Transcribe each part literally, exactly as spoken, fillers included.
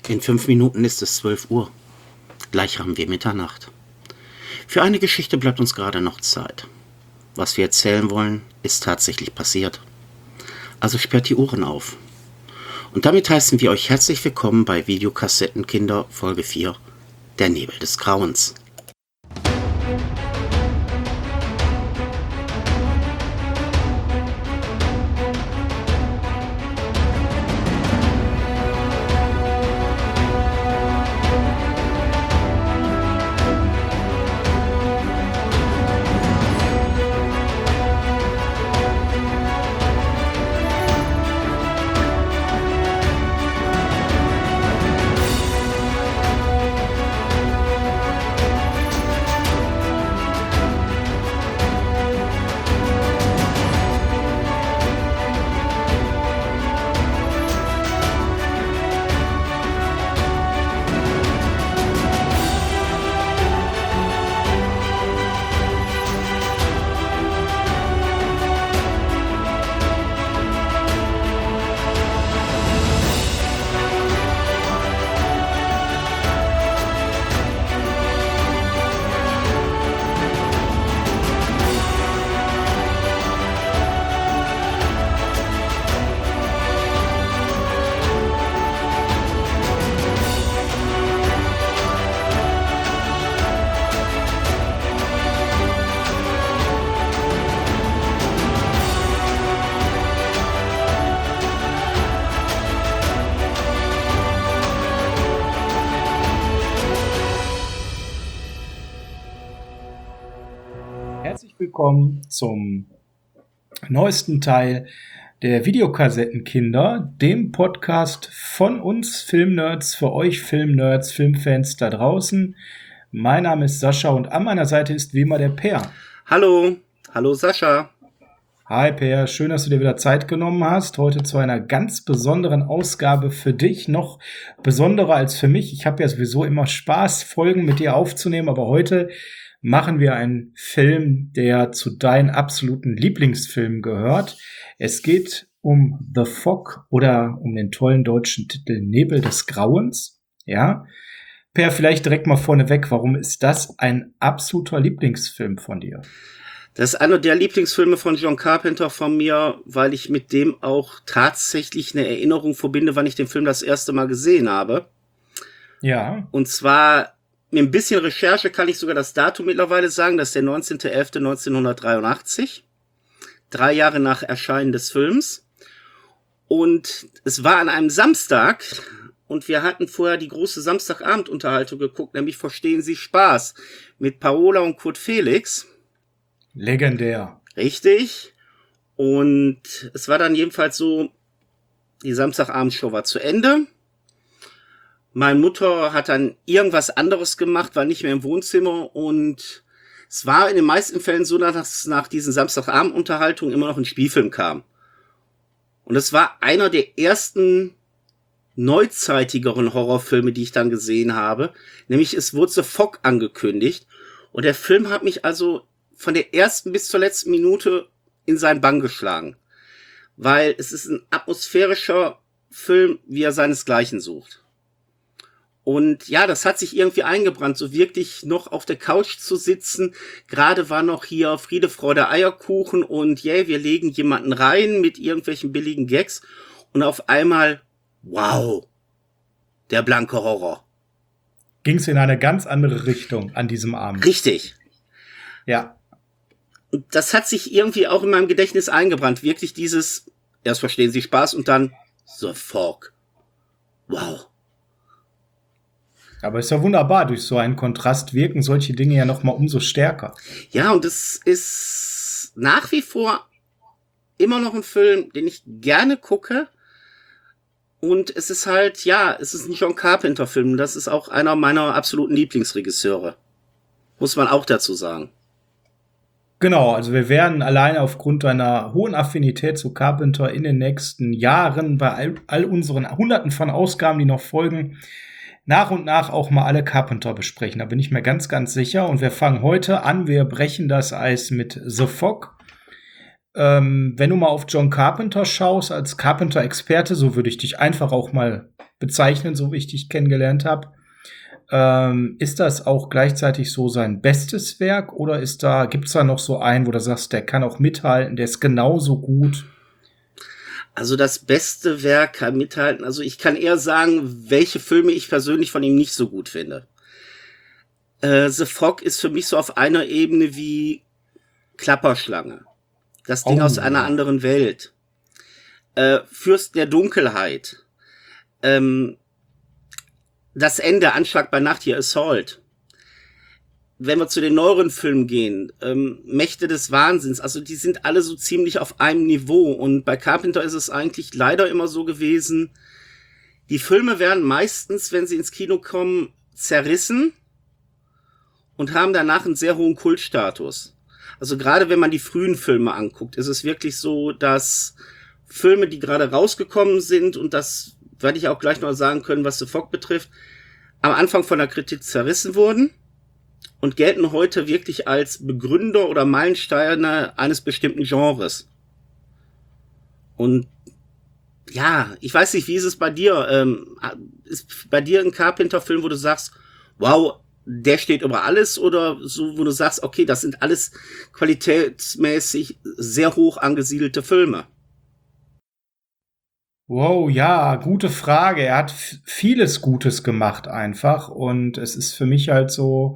In fünf Minuten ist es zwölf Uhr. Gleich haben wir Mitternacht. Für eine Geschichte bleibt uns gerade noch Zeit. Was wir erzählen wollen, ist tatsächlich passiert. Also sperrt die Ohren auf. Und damit heißen wir euch herzlich willkommen bei Videokassettenkinder Folge vier, der Nebel des Grauens. Herzlich willkommen zum neuesten Teil der Videokassettenkinder, dem Podcast von uns Filmnerds, für euch Filmnerds, Filmfans da draußen. Mein Name ist Sascha und an meiner Seite ist wie immer der Per. Hallo, hallo Sascha. Hi Per, schön, dass du dir wieder Zeit genommen hast, heute zu einer ganz besonderen Ausgabe für dich, noch besonderer als für mich. Ich habe ja sowieso immer Spaß, Folgen mit dir aufzunehmen, aber heute machen wir einen Film, der zu deinen absoluten Lieblingsfilmen gehört. Es geht um The Fog oder um den tollen deutschen Titel Nebel des Grauens. Ja, Per, vielleicht direkt mal vorneweg, warum ist das ein absoluter Lieblingsfilm von dir? Das ist einer der Lieblingsfilme von John Carpenter von mir, weil ich mit dem auch tatsächlich eine Erinnerung verbinde, wann ich den Film das erste Mal gesehen habe. Ja. Und zwar mit ein bisschen Recherche kann ich sogar das Datum mittlerweile sagen, das ist der neunzehnter elfter neunzehnhundertdreiundachtzig. Drei Jahre nach Erscheinen des Films. Und es war an einem Samstag und wir hatten vorher die große Samstagabendunterhaltung geguckt, nämlich Verstehen Sie Spaß mit Paola und Kurt Felix. Legendär. Richtig. Und es war dann jedenfalls so, die Samstagabendshow war zu Ende. Meine Mutter hat dann irgendwas anderes gemacht, war nicht mehr im Wohnzimmer und es war in den meisten Fällen so, dass nach diesen Samstagabendunterhaltungen immer noch ein Spielfilm kam. Und es war einer der ersten neuzeitigeren Horrorfilme, die ich dann gesehen habe, nämlich es wurde The Fog angekündigt und der Film hat mich also von der ersten bis zur letzten Minute in seinen Bann geschlagen, weil es ist ein atmosphärischer Film, wie er seinesgleichen sucht. Und ja, das hat sich irgendwie eingebrannt, so wirklich noch auf der Couch zu sitzen. Gerade war noch hier Friede, Freude, Eierkuchen und yeah, wir legen jemanden rein mit irgendwelchen billigen Gags. Und auf einmal, wow, der blanke Horror. Ging's in eine ganz andere Richtung an diesem Abend. Richtig. Ja. Und das hat sich irgendwie auch in meinem Gedächtnis eingebrannt. Wirklich dieses, erst Verstehen Sie Spaß und dann The Fog. Wow. Aber ist ja wunderbar, durch so einen Kontrast wirken solche Dinge ja noch mal umso stärker. Ja, und es ist nach wie vor immer noch ein Film, den ich gerne gucke. Und es ist halt, ja, es ist ein John Carpenter-Film. Das ist auch einer meiner absoluten Lieblingsregisseure. Muss man auch dazu sagen. Genau, also wir werden alleine aufgrund einer hohen Affinität zu Carpenter in den nächsten Jahren bei all, all unseren Hunderten von Ausgaben, die noch folgen, nach und nach auch mal alle Carpenter besprechen. Da bin ich mir ganz, ganz sicher. Und wir fangen heute an. Wir brechen das Eis mit The Fog. ähm, wenn du mal auf John Carpenter schaust, als Carpenter-Experte, so würde ich dich einfach auch mal bezeichnen, so wie ich dich kennengelernt habe, ähm, ist das auch gleichzeitig so sein bestes Werk oder ist da, gibt's da noch so einen, wo du sagst, der kann auch mithalten, der ist genauso gut? Also das beste Werk kann mithalten. Also ich kann eher sagen, welche Filme ich persönlich von ihm nicht so gut finde. Äh, The Fog ist für mich so auf einer Ebene wie Klapperschlange. Das Ding Oh. aus einer anderen Welt. Äh, Fürst der Dunkelheit. Ähm, das Ende, Anschlag bei Nacht, hier Assault. Wenn wir zu den neueren Filmen gehen, ähm, Mächte des Wahnsinns, also die sind alle so ziemlich auf einem Niveau. Und bei Carpenter ist es eigentlich leider immer so gewesen, die Filme werden meistens, wenn sie ins Kino kommen, zerrissen und haben danach einen sehr hohen Kultstatus. Also gerade wenn man die frühen Filme anguckt, ist es wirklich so, dass Filme, die gerade rausgekommen sind, und das werde ich auch gleich noch sagen können, was The Fog betrifft, am Anfang von der Kritik zerrissen wurden und gelten heute wirklich als Begründer oder Meilensteine eines bestimmten Genres. Und ja, ich weiß nicht, wie ist es bei dir? Ähm, ist bei dir ein Carpenter-Film, wo du sagst, wow, der steht über alles, oder so, wo du sagst, okay, das sind alles qualitätsmäßig sehr hoch angesiedelte Filme? Wow, ja, gute Frage. Er hat f- vieles Gutes gemacht einfach und es ist für mich halt so,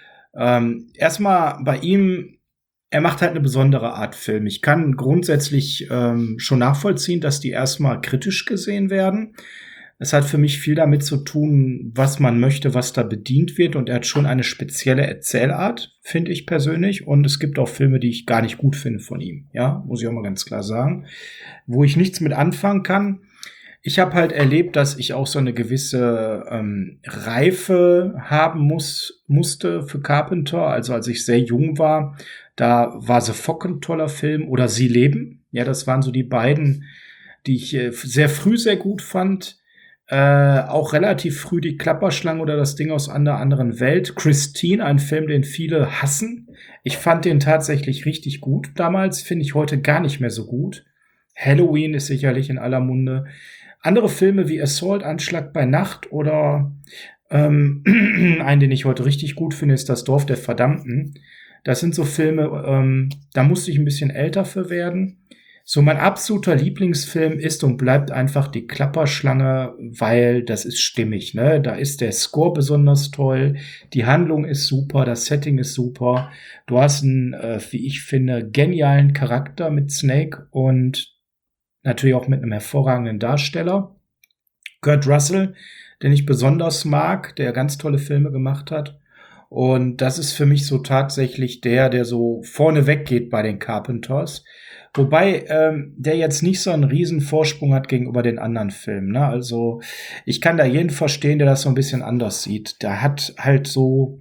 ähm, erstmal bei ihm, er macht halt eine besondere Art Film. Ich kann grundsätzlich ähm, schon nachvollziehen, dass die erstmal kritisch gesehen werden. Es hat für mich viel damit zu tun, was man möchte, was da bedient wird. Und er hat schon eine spezielle Erzählart, finde ich persönlich. Und es gibt auch Filme, die ich gar nicht gut finde von ihm. Ja, muss ich auch mal ganz klar sagen. Wo ich nichts mit anfangen kann. Ich habe halt erlebt, dass ich auch so eine gewisse ähm, Reife haben muss, musste für Carpenter. Also als ich sehr jung war, da war The Fog ein toller Film oder Sie leben. Ja, das waren so die beiden, die ich äh, sehr früh sehr gut fand. Äh, auch relativ früh die Klapperschlange oder das Ding aus einer anderen Welt. Christine, ein Film, den viele hassen. Ich fand den tatsächlich richtig gut damals, finde ich heute gar nicht mehr so gut. Halloween ist sicherlich in aller Munde. Andere Filme wie Assault, Anschlag bei Nacht oder ähm, einen, den ich heute richtig gut finde, ist Das Dorf der Verdammten. Das sind so Filme, ähm, da musste ich ein bisschen älter für werden. So, mein absoluter Lieblingsfilm ist und bleibt einfach die Klapperschlange, weil das ist stimmig, ne? Da ist der Score besonders toll, die Handlung ist super, das Setting ist super. Du hast einen, äh, wie ich finde, genialen Charakter mit Snake und natürlich auch mit einem hervorragenden Darsteller. Kurt Russell, den ich besonders mag, der ganz tolle Filme gemacht hat. Und das ist für mich so tatsächlich der, der so vorne weggeht bei den Carpenters. Wobei ähm, der jetzt nicht so einen riesen Vorsprung hat gegenüber den anderen Filmen. Ne? Also ich kann da jeden verstehen, der das so ein bisschen anders sieht. Der hat halt so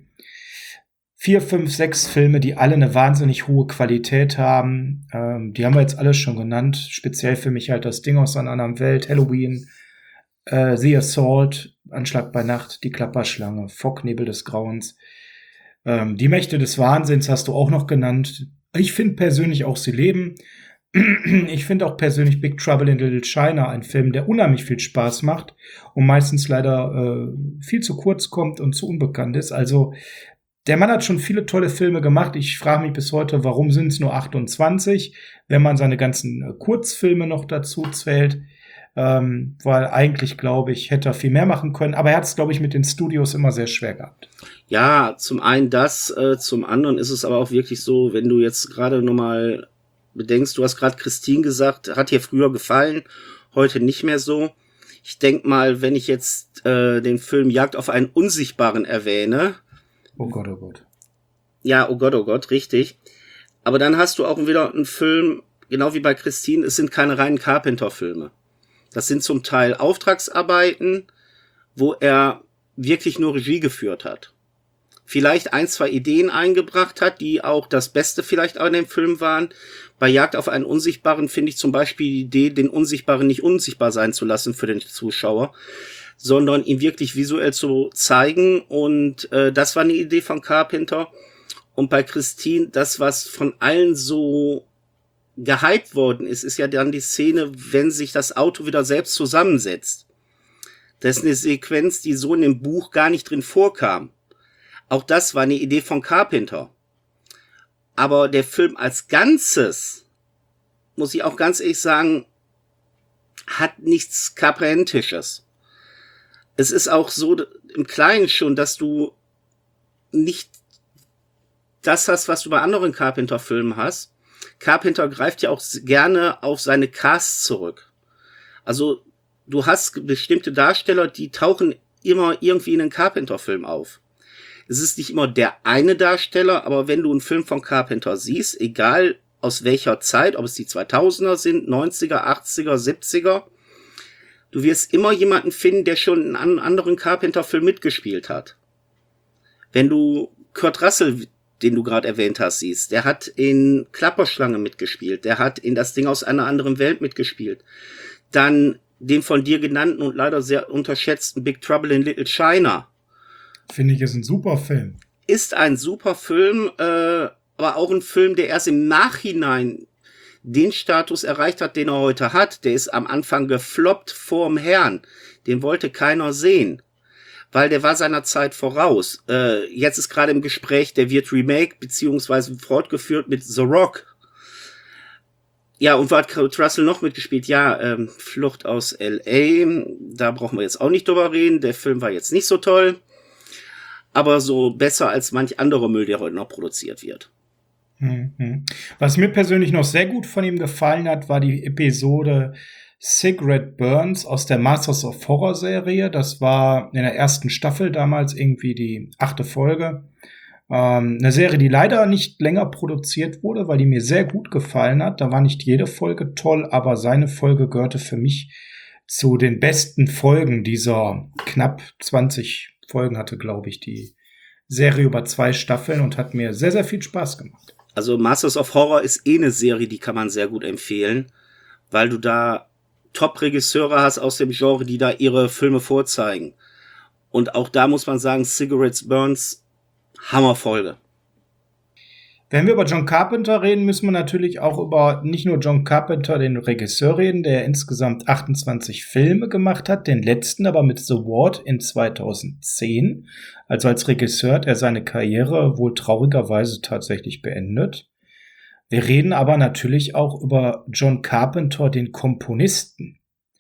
vier, fünf, sechs Filme, die alle eine wahnsinnig hohe Qualität haben. Ähm, die haben wir jetzt alle schon genannt. Speziell für mich halt das Ding aus einer anderen Welt, Halloween, äh, The Assault, Anschlag bei Nacht, Die Klapperschlange, Fog, Nebel des Grauens. Ähm, die Mächte des Wahnsinns hast du auch noch genannt. Ich finde persönlich auch Sie leben. Ich finde auch persönlich Big Trouble in Little China ein Film, der unheimlich viel Spaß macht und meistens leider äh, viel zu kurz kommt und zu unbekannt ist. Also der Mann hat schon viele tolle Filme gemacht. Ich frage mich bis heute, warum sind es nur achtundzwanzig, wenn man seine ganzen äh, Kurzfilme noch dazu zählt. Ähm, weil eigentlich, glaube ich, hätte er viel mehr machen können. Aber er hat es, glaube ich, mit den Studios immer sehr schwer gehabt. Ja, zum einen das, äh, zum anderen ist es aber auch wirklich so, wenn du jetzt gerade nochmal bedenkst, du hast gerade Christine gesagt, hat dir früher gefallen, heute nicht mehr so. Ich denk mal, wenn ich jetzt äh, den Film Jagd auf einen Unsichtbaren erwähne. Oh Gott, oh Gott. Ja, oh Gott, oh Gott, richtig. Aber dann hast du auch wieder einen Film, genau wie bei Christine, es sind keine reinen Carpenter-Filme. Das sind zum Teil Auftragsarbeiten, wo er wirklich nur Regie geführt hat. Vielleicht ein, zwei Ideen eingebracht hat, die auch das Beste vielleicht an dem Film waren. Bei Jagd auf einen Unsichtbaren finde ich zum Beispiel die Idee, den Unsichtbaren nicht unsichtbar sein zu lassen für den Zuschauer, sondern ihn wirklich visuell zu zeigen. Und äh, das war eine Idee von Carpenter. Und bei Christine, das, was von allen so gehypt worden ist, ist ja dann die Szene, wenn sich das Auto wieder selbst zusammensetzt. Das ist eine Sequenz, die so in dem Buch gar nicht drin vorkam. Auch das war eine Idee von Carpenter. Aber der Film als Ganzes, muss ich auch ganz ehrlich sagen, hat nichts Carpentisches. Es ist auch so im Kleinen schon, dass du nicht das hast, was du bei anderen Carpenter-Filmen hast. Carpenter greift ja auch gerne auf seine Casts zurück. Also du hast bestimmte Darsteller, die tauchen immer irgendwie in einen Carpenter-Film auf. Es ist nicht immer der eine Darsteller, aber wenn du einen Film von Carpenter siehst, egal aus welcher Zeit, ob es die zweitausender sind, neunziger, achtziger, siebziger, du wirst immer jemanden finden, der schon in einem anderen Carpenter-Film mitgespielt hat. Wenn du Kurt Russell, den du gerade erwähnt hast, siehst, der hat in Klapperschlange mitgespielt, der hat in Das Ding aus einer anderen Welt mitgespielt. Dann den von dir genannten und leider sehr unterschätzten Big Trouble in Little China. Finde ich, ist ein super Film. Ist ein super Film, äh, aber auch ein Film, der erst im Nachhinein den Status erreicht hat, den er heute hat. Der ist am Anfang gefloppt vorm Herrn. Den wollte keiner sehen, weil der war seiner Zeit voraus. Äh, jetzt ist gerade im Gespräch, der wird remake beziehungsweise fortgeführt mit The Rock. Ja, und wo hat Kurt Russell noch mitgespielt? Ja, ähm, Flucht aus L A. Da brauchen wir jetzt auch nicht drüber reden. Der Film war jetzt nicht so toll, aber so besser als manch anderer Müll, der heute noch produziert wird. Mhm. Was mir persönlich noch sehr gut von ihm gefallen hat, war die Episode Cigarette Burns aus der Masters of Horror Serie. Das war in der ersten Staffel damals irgendwie die achte Folge. Ähm, eine Serie, die leider nicht länger produziert wurde, weil die mir sehr gut gefallen hat. Da war nicht jede Folge toll, aber seine Folge gehörte für mich zu den besten Folgen dieser knapp zwanzig Folgen hatte, glaube ich, die Serie über zwei Staffeln und hat mir sehr, sehr viel Spaß gemacht. Also Masters of Horror ist eh eine Serie, die kann man sehr gut empfehlen, weil du da Top-Regisseure hast aus dem Genre, die da ihre Filme vorzeigen. Und auch da muss man sagen, Cigarettes Burns, Hammerfolge. Wenn wir über John Carpenter reden, müssen wir natürlich auch über nicht nur John Carpenter, den Regisseur, reden, der insgesamt achtundzwanzig Filme gemacht hat, den letzten aber mit The Ward in zweitausendzehn. Also als Regisseur hat er seine Karriere wohl traurigerweise tatsächlich beendet. Wir reden aber natürlich auch über John Carpenter, den Komponisten,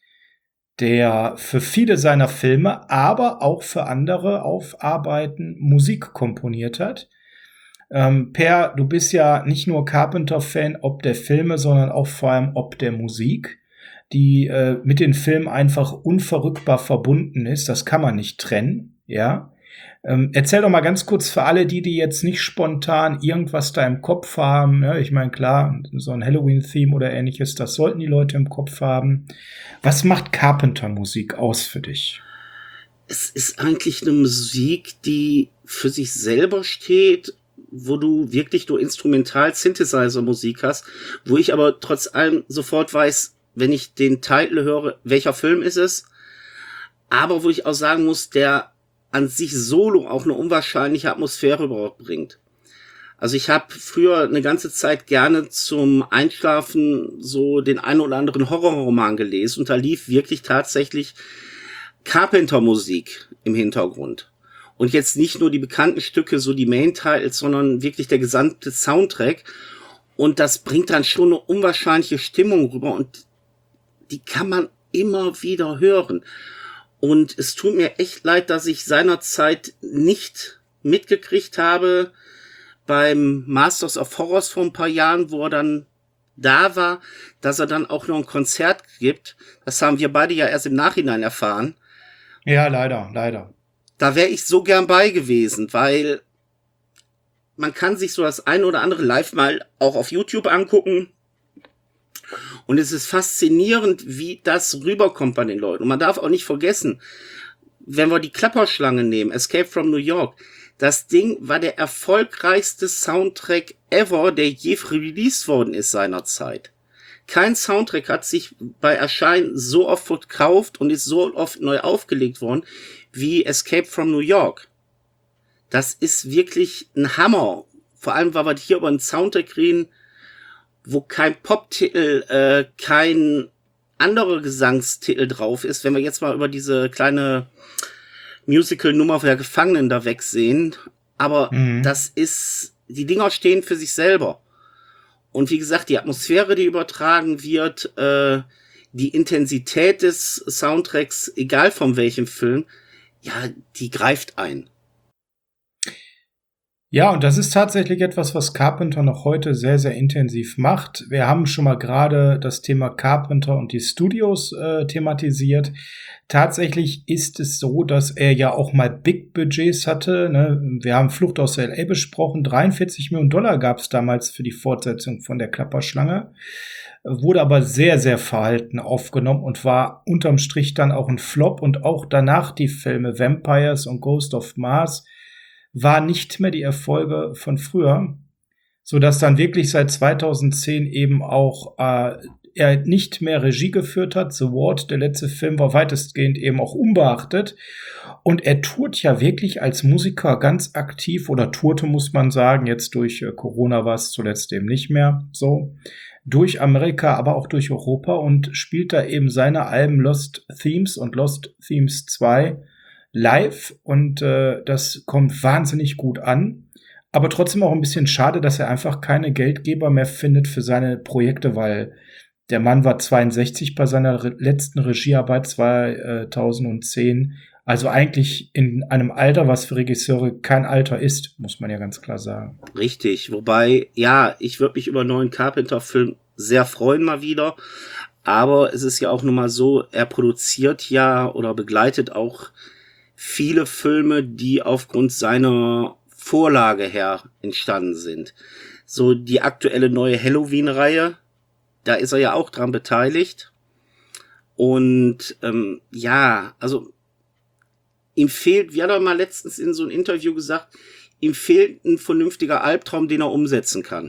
der für viele seiner Filme, aber auch für andere Aufarbeiten Musik komponiert hat. Ähm, Per, du bist ja nicht nur Carpenter-Fan ob der Filme, sondern auch vor allem ob der Musik, die äh, mit den Filmen einfach unverrückbar verbunden ist. Das kann man nicht trennen, ja. Ähm, erzähl doch mal ganz kurz für alle, die, die jetzt nicht spontan irgendwas da im Kopf haben. Ne? Ich meine, klar, so ein Halloween-Theme oder ähnliches, das sollten die Leute im Kopf haben. Was macht Carpenter-Musik aus für dich? Es ist eigentlich eine Musik, die für sich selber steht, wo du wirklich nur Instrumental-Synthesizer-Musik hast, wo ich aber trotz allem sofort weiß, wenn ich den Titel höre, welcher Film ist es, aber wo ich auch sagen muss, der an sich solo auch eine unwahrscheinliche Atmosphäre überhaupt bringt. Also ich habe früher eine ganze Zeit gerne zum Einschlafen so den einen oder anderen Horrorroman gelesen und da lief wirklich tatsächlich Carpenter-Musik im Hintergrund. Und jetzt nicht nur die bekannten Stücke, so die Main-Titles, sondern wirklich der gesamte Soundtrack. Und das bringt dann schon eine unwahrscheinliche Stimmung rüber und die kann man immer wieder hören. Und es tut mir echt leid, dass ich seinerzeit nicht mitgekriegt habe beim Masters of Horrors vor ein paar Jahren, wo er dann da war, dass er dann auch noch ein Konzert gibt. Das haben wir beide ja erst im Nachhinein erfahren. Ja, leider, leider. Da wäre ich so gern bei gewesen, weil man kann sich so das ein oder andere live mal auch auf YouTube angucken. Und es ist faszinierend, wie das rüberkommt bei den Leuten. Und man darf auch nicht vergessen, wenn wir die Klapperschlange nehmen, Escape from New York, das Ding war der erfolgreichste Soundtrack ever, der je released worden ist seinerzeit. Kein Soundtrack hat sich bei Erscheinen so oft verkauft und ist so oft neu aufgelegt worden wie Escape from New York. Das ist wirklich ein Hammer. Vor allem, weil wir hier über einen Soundtrack reden, wo kein Poptitel, äh, kein anderer Gesangstitel drauf ist, wenn wir jetzt mal über diese kleine Musical-Nummer der Gefangenen da wegsehen, aber mhm. das ist, die Dinger stehen für sich selber. Und wie gesagt, die Atmosphäre, die übertragen wird, äh, die Intensität des Soundtracks, egal von welchem Film, ja, die greift ein. Ja, und das ist tatsächlich etwas, was Carpenter noch heute sehr, sehr intensiv macht. Wir haben schon mal gerade das Thema Carpenter und die Studios äh, thematisiert. Tatsächlich ist es so, dass er ja auch mal Big Budgets hatte. Ne? Wir haben Flucht aus L A besprochen. dreiundvierzig Millionen Dollar gab es damals für die Fortsetzung von der Klapperschlange. Wurde aber sehr, sehr verhalten aufgenommen und war unterm Strich dann auch ein Flop. Und auch danach die Filme Vampires und Ghost of Mars war nicht mehr die Erfolge von früher, so dass dann wirklich seit zweitausendzehn eben auch äh, er nicht mehr Regie geführt hat. The Ward, der letzte Film, war weitestgehend eben auch unbeachtet. Und er tourt ja wirklich als Musiker ganz aktiv, oder tourte, muss man sagen, jetzt durch äh, Corona war es zuletzt eben nicht mehr so, durch Amerika, aber auch durch Europa und spielt da eben seine Alben Lost Themes und Lost Themes zwei live, und äh, das kommt wahnsinnig gut an, aber trotzdem auch ein bisschen schade, dass er einfach keine Geldgeber mehr findet für seine Projekte, weil der Mann war zweiundsechzig bei seiner re- letzten Regiearbeit zweitausendzehn, also eigentlich in einem Alter, was für Regisseure kein Alter ist, muss man ja ganz klar sagen. Richtig, wobei, ja, ich würde mich über einen neuen Carpenter-Film sehr freuen mal wieder, aber es ist ja auch nun mal so, er produziert ja oder begleitet auch viele Filme, die aufgrund seiner Vorlage her entstanden sind. So die aktuelle neue Halloween-Reihe, da ist er ja auch dran beteiligt. Und ähm, ja, also ihm fehlt, wie hat er mal letztens in so einem Interview gesagt, ihm fehlt ein vernünftiger Albtraum, den er umsetzen kann.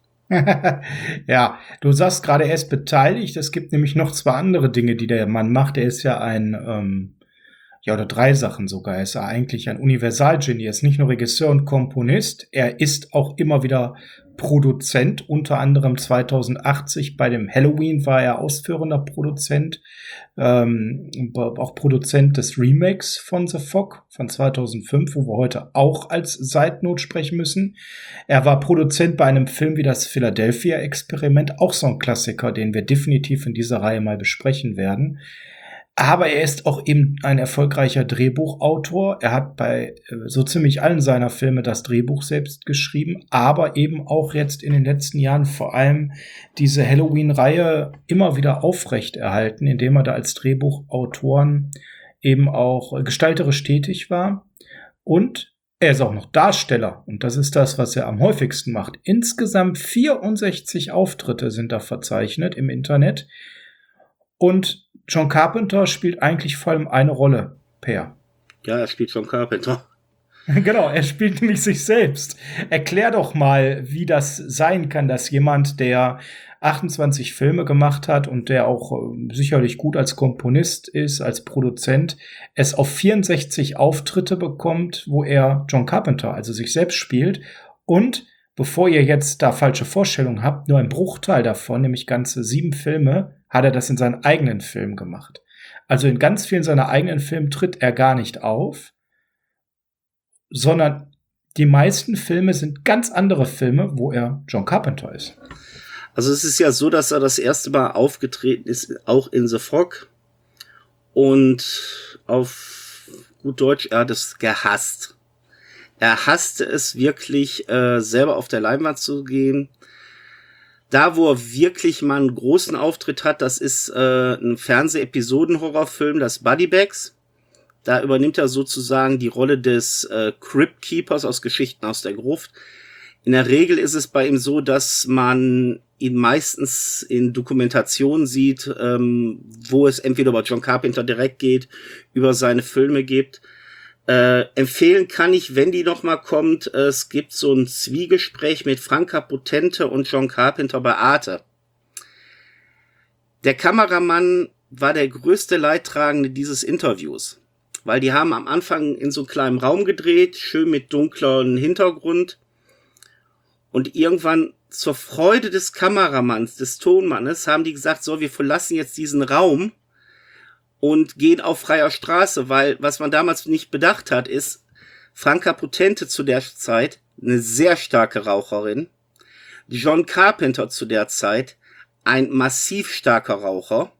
Ja, du sagst gerade, er ist beteiligt. Es gibt nämlich noch zwei andere Dinge, die der Mann macht. Er ist ja ein ähm Ja, oder drei Sachen sogar. Er ist ja eigentlich ein Universalgenie. Er ist nicht nur Regisseur und Komponist, er ist auch immer wieder Produzent. Unter anderem zweitausendachtzig bei dem Halloween war er ausführender Produzent, ähm, auch Produzent des Remakes von The Fog von zweitausendfünf, wo wir heute auch als Seitnot sprechen müssen. Er war Produzent bei einem Film wie das Philadelphia-Experiment, auch so ein Klassiker, den wir definitiv in dieser Reihe mal besprechen werden. Aber er ist auch eben ein erfolgreicher Drehbuchautor. Er hat bei so ziemlich allen seiner Filme das Drehbuch selbst geschrieben, aber eben auch jetzt in den letzten Jahren vor allem diese Halloween-Reihe immer wieder aufrechterhalten, indem er da als Drehbuchautor eben auch gestalterisch tätig war. Und er ist auch noch Darsteller. Und das ist das, was er am häufigsten macht. Insgesamt vierundsechzig Auftritte sind da verzeichnet im Internet. Und John Carpenter spielt eigentlich vor allem eine Rolle, Per. Ja, er spielt John Carpenter. Genau, er spielt nämlich sich selbst. Erklär doch mal, wie das sein kann, dass jemand, der achtundzwanzig Filme gemacht hat und der auch äh, sicherlich gut als Komponist ist, als Produzent, es auf vierundsechzig Auftritte bekommt, wo er John Carpenter, also sich selbst spielt. Und bevor ihr jetzt da falsche Vorstellungen habt, nur ein Bruchteil davon, nämlich ganze sieben Filme, hat er das in seinen eigenen Filmen gemacht. Also in ganz vielen seiner eigenen Filmen tritt er gar nicht auf, sondern die meisten Filme sind ganz andere Filme, wo er John Carpenter ist. Also es ist ja so, dass er das erste Mal aufgetreten ist, auch in The Fog. Und auf gut Deutsch, er hat es gehasst. Er hasste es wirklich, äh, selber auf der Leinwand zu gehen. Da, wo er wirklich mal einen großen Auftritt hat, das ist äh, ein Fernseh-Episoden-Horrorfilm, das Buddy Bags. Da übernimmt er sozusagen die Rolle des äh, Crypt Keepers aus Geschichten aus der Gruft. In der Regel ist es bei ihm so, dass man ihn meistens in Dokumentationen sieht, ähm, wo es entweder über John Carpenter direkt geht, über seine Filme geht. Äh, empfehlen kann ich, wenn die noch mal kommt, äh, es gibt so ein Zwiegespräch mit Franka Potente und John Carpenter bei Arte. Der Kameramann war der größte Leidtragende dieses Interviews, weil die haben am Anfang in so einem kleinen Raum gedreht, schön mit dunklem Hintergrund, und irgendwann zur Freude des Kameramanns, des Tonmannes, haben die gesagt, so, wir verlassen jetzt diesen Raum und gehen auf freier Straße, weil was man damals nicht bedacht hat, ist, Franka Potente zu der Zeit eine sehr starke Raucherin, John Carpenter zu der Zeit ein massiv starker Raucher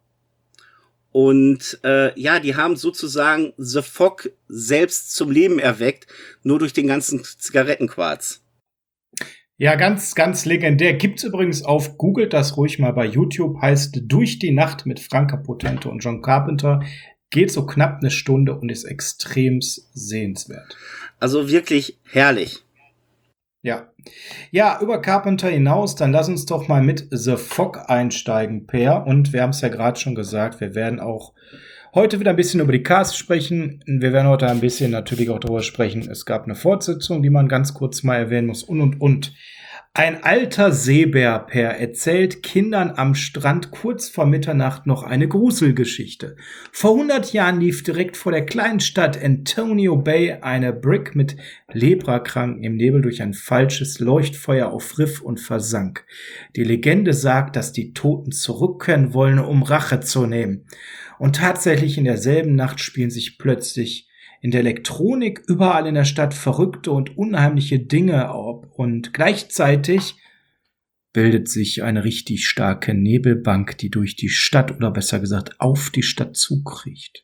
und äh, ja, die haben sozusagen The Fog selbst zum Leben erweckt, nur durch den ganzen Zigarettenquarz. Ja, ganz, ganz legendär. Gibt's übrigens auf, googelt das ruhig mal bei YouTube, heißt Durch die Nacht mit Franka Potente und John Carpenter. Geht so knapp eine Stunde und ist extrem sehenswert. Also wirklich herrlich. Ja. Ja, über Carpenter hinaus, dann lass uns doch mal mit The Fog einsteigen, Per. Und wir haben es ja gerade schon gesagt, wir werden auch heute wieder ein bisschen über die Cast sprechen. Wir werden heute ein bisschen natürlich auch darüber sprechen. Es gab eine Fortsetzung, die man ganz kurz mal erwähnen muss. Und, und, und. Ein alter Seebär, Per, erzählt Kindern am Strand kurz vor Mitternacht noch eine Gruselgeschichte. Vor hundert Jahren lief direkt vor der kleinen Stadt Antonio Bay eine Brig mit Leprakranken im Nebel durch ein falsches Leuchtfeuer auf Riff und versank. Die Legende sagt, dass die Toten zurückkehren wollen, um Rache zu nehmen. Und tatsächlich in derselben Nacht spielen sich plötzlich in der Elektronik überall in der Stadt verrückte und unheimliche Dinge ab. Und gleichzeitig bildet sich eine richtig starke Nebelbank, die durch die Stadt oder besser gesagt auf die Stadt zukriecht.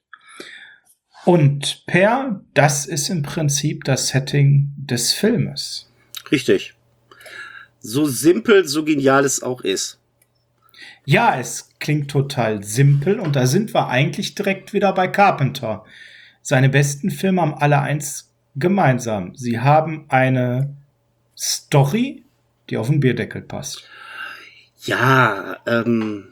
Und Per, das ist im Prinzip das Setting des Filmes. Richtig. So simpel, so genial es auch ist. Ja, es klingt total simpel und da sind wir eigentlich direkt wieder bei Carpenter. Seine besten Filme haben alle eins gemeinsam. Sie haben eine Story, die auf den Bierdeckel passt. Ja, ähm,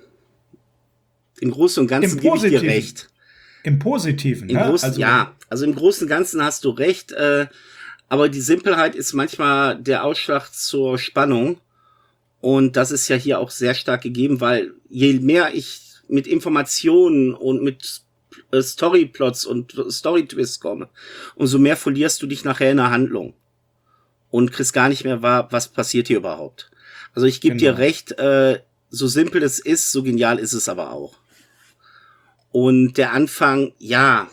im Großen und Ganzen gebe ich dir recht. Im Positiven, Im ne? Großen, Also, ja, also im Großen und Ganzen hast du recht, äh, aber die Simpelheit ist manchmal der Ausschlag zur Spannung. Und das ist ja hier auch sehr stark gegeben, weil je mehr ich mit Informationen und mit Storyplots und Storytwists komme, umso mehr verlierst du dich nachher in der Handlung und kriegst gar nicht mehr wahr, was passiert hier überhaupt. Also ich gebe Genau. dir recht, äh, so simpel es ist, so genial ist es aber auch. Und der Anfang, ja,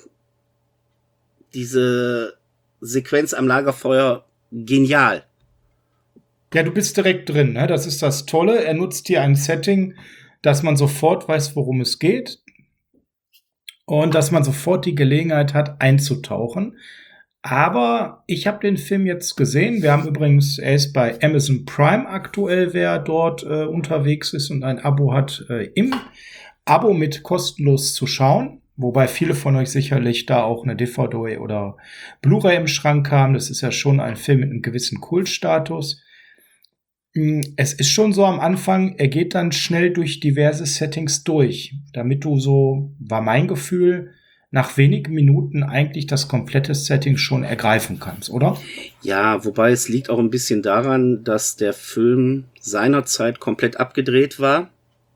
diese Sequenz am Lagerfeuer, genial. Ja, du bist direkt drin, ne? Das ist das Tolle. Er nutzt hier ein Setting, dass man sofort weiß, worum es geht. Und dass man sofort die Gelegenheit hat, einzutauchen. Aber ich habe den Film jetzt gesehen. Wir haben übrigens, er ist bei Amazon Prime aktuell, wer dort äh, unterwegs ist und ein Abo hat, äh, im Abo mit kostenlos zu schauen. Wobei viele von euch sicherlich da auch eine D V D oder Blu-ray im Schrank haben. Das ist ja schon ein Film mit einem gewissen Kultstatus. Es ist schon so am Anfang, er geht dann schnell durch diverse Settings durch, damit du so, war mein Gefühl, nach wenigen Minuten eigentlich das komplette Setting schon ergreifen kannst, oder? Ja, wobei es liegt auch ein bisschen daran, dass der Film seinerzeit komplett abgedreht war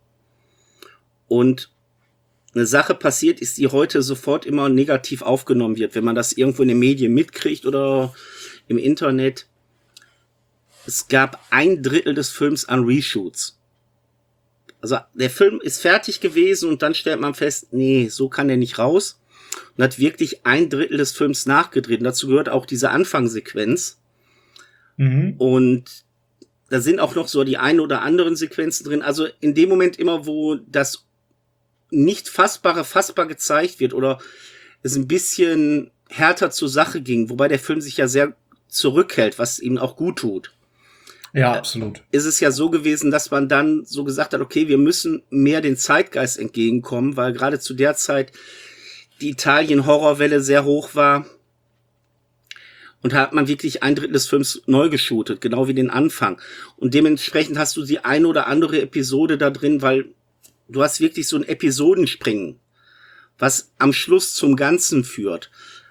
und eine Sache passiert ist, die heute sofort immer negativ aufgenommen wird, wenn man das irgendwo in den Medien mitkriegt oder im Internet. Es gab ein Drittel des Films an Reshoots. Also der Film ist fertig gewesen und dann stellt man fest, nee, so kann der nicht raus. Und hat wirklich ein Drittel des Films nachgedreht. Und dazu gehört auch diese Anfangssequenz. Mhm. Und da sind auch noch so die ein oder anderen Sequenzen drin. Also in dem Moment immer, wo das nicht Fassbare fassbar gezeigt wird oder es ein bisschen härter zur Sache ging, wobei der Film sich ja sehr zurückhält, was ihm auch gut tut. Ja, absolut. Ist es ja so gewesen, dass man dann so gesagt hat, okay, wir müssen mehr den Zeitgeist entgegenkommen, weil gerade zu der Zeit die Italien-Horrorwelle sehr hoch war. Und da hat man wirklich ein Drittel des Films neu geshootet, genau wie den Anfang. Und dementsprechend hast du die eine oder andere Episode da drin, weil du hast wirklich so ein Episodenspringen, was am Schluss zum Ganzen führt.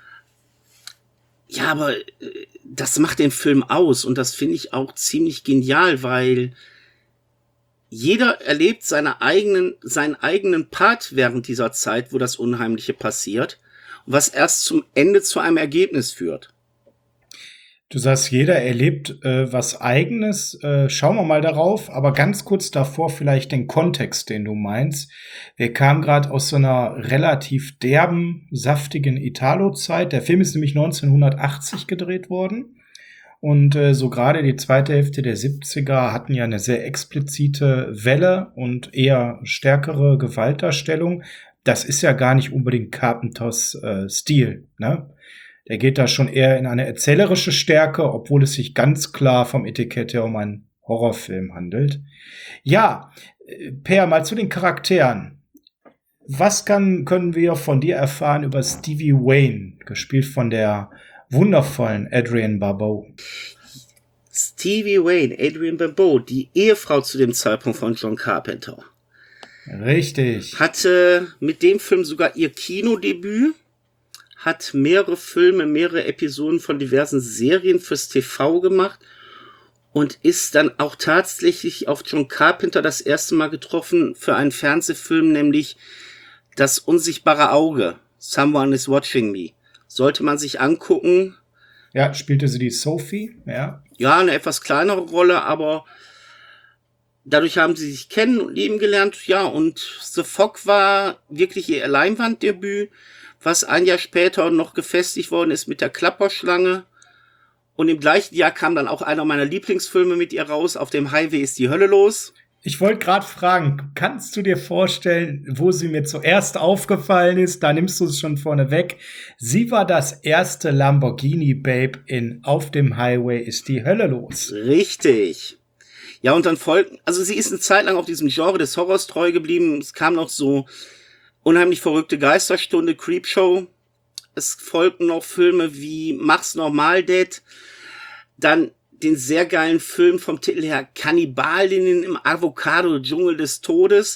Ja, aber das macht den Film aus und das finde ich auch ziemlich genial, weil jeder erlebt seine eigenen, seinen eigenen Part während dieser Zeit, wo das Unheimliche passiert, was erst zum Ende zu einem Ergebnis führt. Du sagst, jeder erlebt äh, was Eigenes. Äh, schauen wir mal darauf. Aber ganz kurz davor vielleicht den Kontext, den du meinst. Wir kamen gerade aus so einer relativ derben, saftigen Italo-Zeit. Der Film ist nämlich neunzehnhundertachtzig gedreht worden. Und äh, so gerade die zweite Hälfte der siebziger hatten ja eine sehr explizite Welle und eher stärkere Gewaltdarstellung. Das ist ja gar nicht unbedingt Carpenters äh, Stil, ne? Der geht da schon eher in eine erzählerische Stärke, obwohl es sich ganz klar vom Etikett her um einen Horrorfilm handelt. Ja, äh, Per, mal zu den Charakteren. Was kann, können wir von dir erfahren über Stevie Wayne, gespielt von der wundervollen Adrienne Barbeau? Stevie Wayne, Adrienne Barbeau, die Ehefrau zu dem Zeitpunkt von John Carpenter. Richtig. Hatte mit dem Film sogar ihr Kinodebüt, hat mehrere Filme, mehrere Episoden von diversen Serien fürs T V gemacht und ist dann auch tatsächlich auf John Carpenter das erste Mal getroffen für einen Fernsehfilm, nämlich Das unsichtbare Auge, Someone is Watching Me. Sollte man sich angucken. Ja, spielte sie die Sophie, ja. Ja, eine etwas kleinere Rolle, aber dadurch haben sie sich kennen und lieben gelernt. Ja, und The Fog war wirklich ihr Leinwanddebüt, was ein Jahr später noch gefestigt worden ist mit der Klapperschlange. Und im gleichen Jahr kam dann auch einer meiner Lieblingsfilme mit ihr raus. Auf dem Highway ist die Hölle los. Ich wollte gerade fragen, kannst du dir vorstellen, wo sie mir zuerst aufgefallen ist? Da nimmst du es schon vorne weg. Sie war das erste Lamborghini-Babe in Auf dem Highway ist die Hölle los. Richtig. Ja, und dann folgten, also sie ist eine Zeit lang auf diesem Genre des Horrors treu geblieben. Es kam noch so unheimlich verrückte Geisterstunde, Creepshow. Es folgten noch Filme wie Mach's normal, Dad. Dann den sehr geilen Film vom Titel her Kannibalinnen im Avocado-Dschungel des Todes.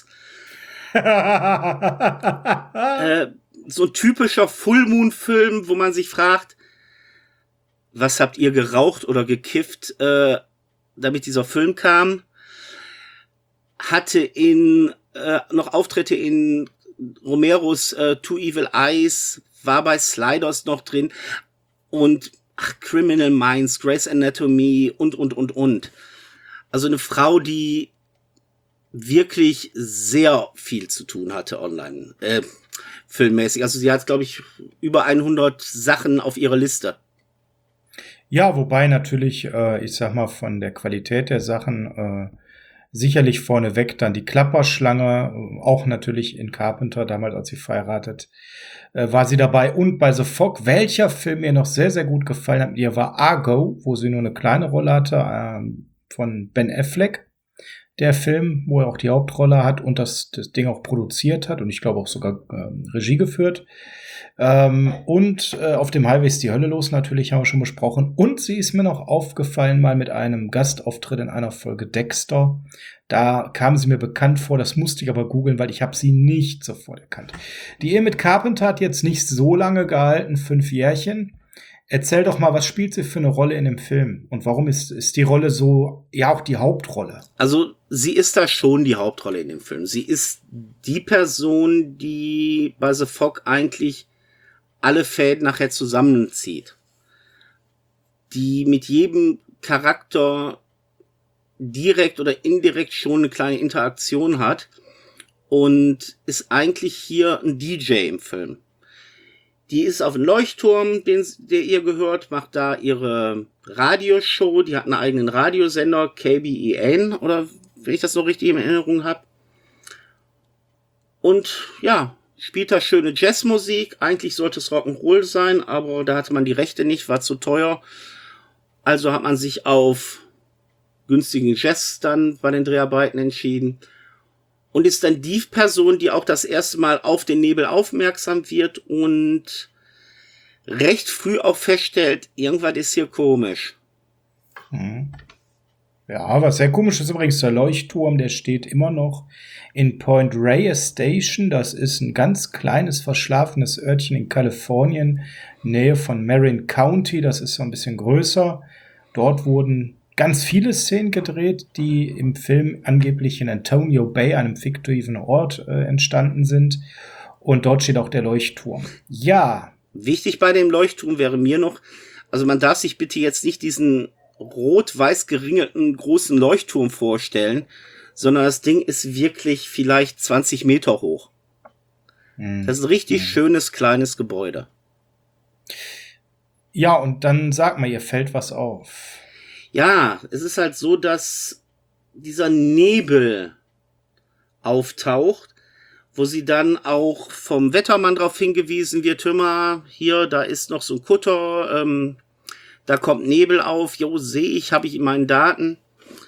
äh, so ein typischer Full-Moon-Film, wo man sich fragt, was habt ihr geraucht oder gekifft, äh, damit dieser Film kam. Hatte in äh, noch Auftritte in Romeros äh, Two Evil Eyes, war bei Sliders noch drin und ach, Criminal Minds, Grey's Anatomy und, und, und, und. Also eine Frau, die wirklich sehr viel zu tun hatte online, äh, filmmäßig. Also sie hat, glaube ich, über hundert Sachen auf ihrer Liste. Ja, wobei natürlich, äh, ich sag mal, von der Qualität der Sachen äh, sicherlich vorneweg dann die Klapperschlange, auch natürlich in Carpenter, damals als sie verheiratet, äh, war sie dabei. Und bei The Fog, welcher Film mir noch sehr, sehr gut gefallen hat, ihr war Argo, wo sie nur eine kleine Rolle hatte, äh, von Ben Affleck. Der Film, wo er auch die Hauptrolle hat und das, das Ding auch produziert hat und ich glaube auch sogar äh, Regie geführt. Ähm, und äh, auf dem Highway ist die Hölle los, natürlich, haben wir schon besprochen. Und sie ist mir noch aufgefallen, mal mit einem Gastauftritt in einer Folge Dexter. Da kam sie mir bekannt vor, das musste ich aber googeln, weil ich habe sie nicht sofort erkannt. Die Ehe mit Carpenter hat jetzt nicht so lange gehalten, fünf Jährchen. Erzähl doch mal, was spielt sie für eine Rolle in dem Film? Und warum ist, ist die Rolle so, ja, auch die Hauptrolle? Also, sie ist da schon die Hauptrolle in dem Film. Sie ist die Person, die bei The Fog eigentlich alle Fäden nachher zusammenzieht. Die mit jedem Charakter direkt oder indirekt schon eine kleine Interaktion hat und ist eigentlich hier ein D J im Film. Die ist auf dem Leuchtturm, den, der ihr gehört, macht da ihre Radioshow. Die hat einen eigenen Radiosender, K B E N, oder wenn ich das noch richtig in Erinnerung habe. Und ja, spielt da schöne Jazzmusik. Eigentlich sollte es Rock'n'Roll sein, aber da hatte man die Rechte nicht, war zu teuer. Also hat man sich auf günstigen Jazz dann bei den Dreharbeiten entschieden. Und ist dann die Person, die auch das erste Mal auf den Nebel aufmerksam wird und recht früh auch feststellt, irgendwas ist hier komisch. Mhm. Ja, was sehr komisch ist übrigens der Leuchtturm, der steht immer noch in Point Reyes Station. Das ist ein ganz kleines, verschlafenes Örtchen in Kalifornien, Nähe von Marin County. Das ist so ein bisschen größer. Dort wurden ganz viele Szenen gedreht, die im Film angeblich in Antonio Bay, einem fiktiven Ort, äh, entstanden sind. Und dort steht auch der Leuchtturm. Ja. Wichtig bei dem Leuchtturm wäre mir noch, Also man darf sich bitte jetzt nicht diesen rot-weiß geringelten großen Leuchtturm vorstellen, sondern das Ding ist wirklich vielleicht zwanzig Meter hoch. Mhm. Das ist ein richtig mhm. schönes, kleines Gebäude. Ja, und dann sag mal, ihr fällt was auf. Ja, es ist halt so, dass dieser Nebel auftaucht, wo sie dann auch vom Wettermann darauf hingewiesen wird, hör mal, hier, da ist noch so ein Kutter, ähm, da kommt Nebel auf, jo, sehe ich, habe ich in meinen Daten.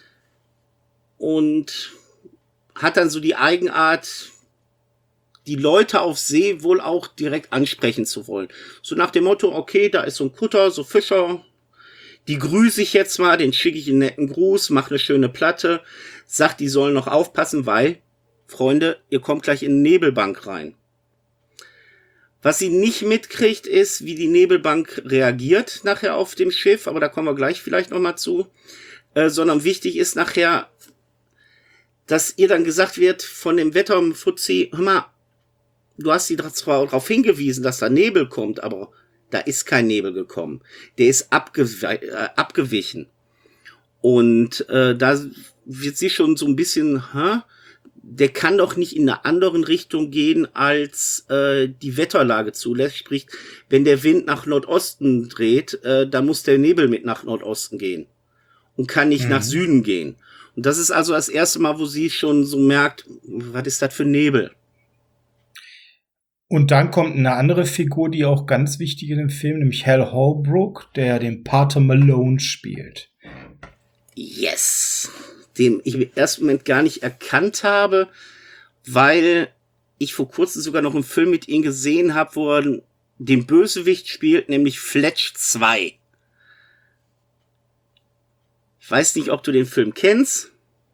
Und hat dann so die Eigenart, die Leute auf See wohl auch direkt ansprechen zu wollen. So nach dem Motto, okay, da ist so ein Kutter, so Fischer, die grüße ich jetzt mal, den schicke ich einen netten Gruß, mache eine schöne Platte, sag, die sollen noch aufpassen, weil, Freunde, ihr kommt gleich in eine Nebelbank rein. Was sie nicht mitkriegt, ist, wie die Nebelbank reagiert nachher auf dem Schiff, aber da kommen wir gleich vielleicht noch mal zu, äh, sondern wichtig ist nachher, dass ihr dann gesagt wird von dem Wetterfuzzi, hör mal, du hast sie zwar darauf hingewiesen, dass da Nebel kommt, aber da ist kein Nebel gekommen. Der ist abgew- äh, abgewichen. Und äh, da wird sie schon so ein bisschen, hä? Der kann doch nicht in eine andere Richtung gehen, als äh, die Wetterlage zulässt. Sprich, wenn der Wind nach Nordosten dreht, äh, da muss der Nebel mit nach Nordosten gehen und kann nicht mhm. nach Süden gehen. Und das ist also das erste Mal, wo sie schon so merkt, was ist das für Nebel? Und dann kommt eine andere Figur, die auch ganz wichtig in dem Film, nämlich Hal Holbrook, der den Pater Malone spielt. Yes! Den ich im ersten Moment gar nicht erkannt habe, weil ich vor kurzem sogar noch einen Film mit ihm gesehen habe, wo er den Bösewicht spielt, nämlich Fletch zwei. Ich weiß nicht, ob du den Film kennst.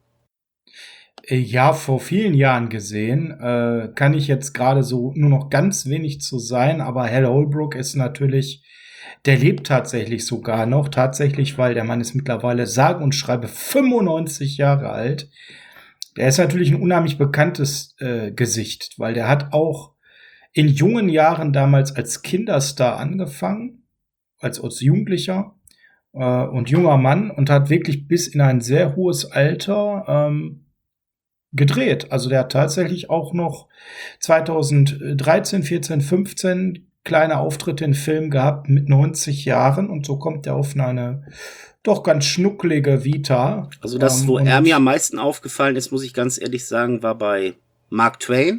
Ja, vor vielen Jahren gesehen. Äh, kann ich jetzt gerade so nur noch ganz wenig zu sein, aber Hal Holbrook ist natürlich, der lebt tatsächlich sogar noch, tatsächlich, weil der Mann ist mittlerweile sage und schreibe fünfundneunzig Jahre alt. Der ist natürlich ein unheimlich bekanntes äh, Gesicht, weil der hat auch in jungen Jahren damals als Kinderstar angefangen, als, als Jugendlicher äh, und junger Mann und hat wirklich bis in ein sehr hohes Alter ähm, gedreht. Also der hat tatsächlich auch noch zweitausenddreizehn, vierzehn, fünfzehn kleine Auftritte in Filmen gehabt mit neunzig Jahren und so kommt er auf eine doch ganz schnucklige Vita. Also das, wo ähm, er mir am meisten aufgefallen ist, muss ich ganz ehrlich sagen, war bei Mark Twain.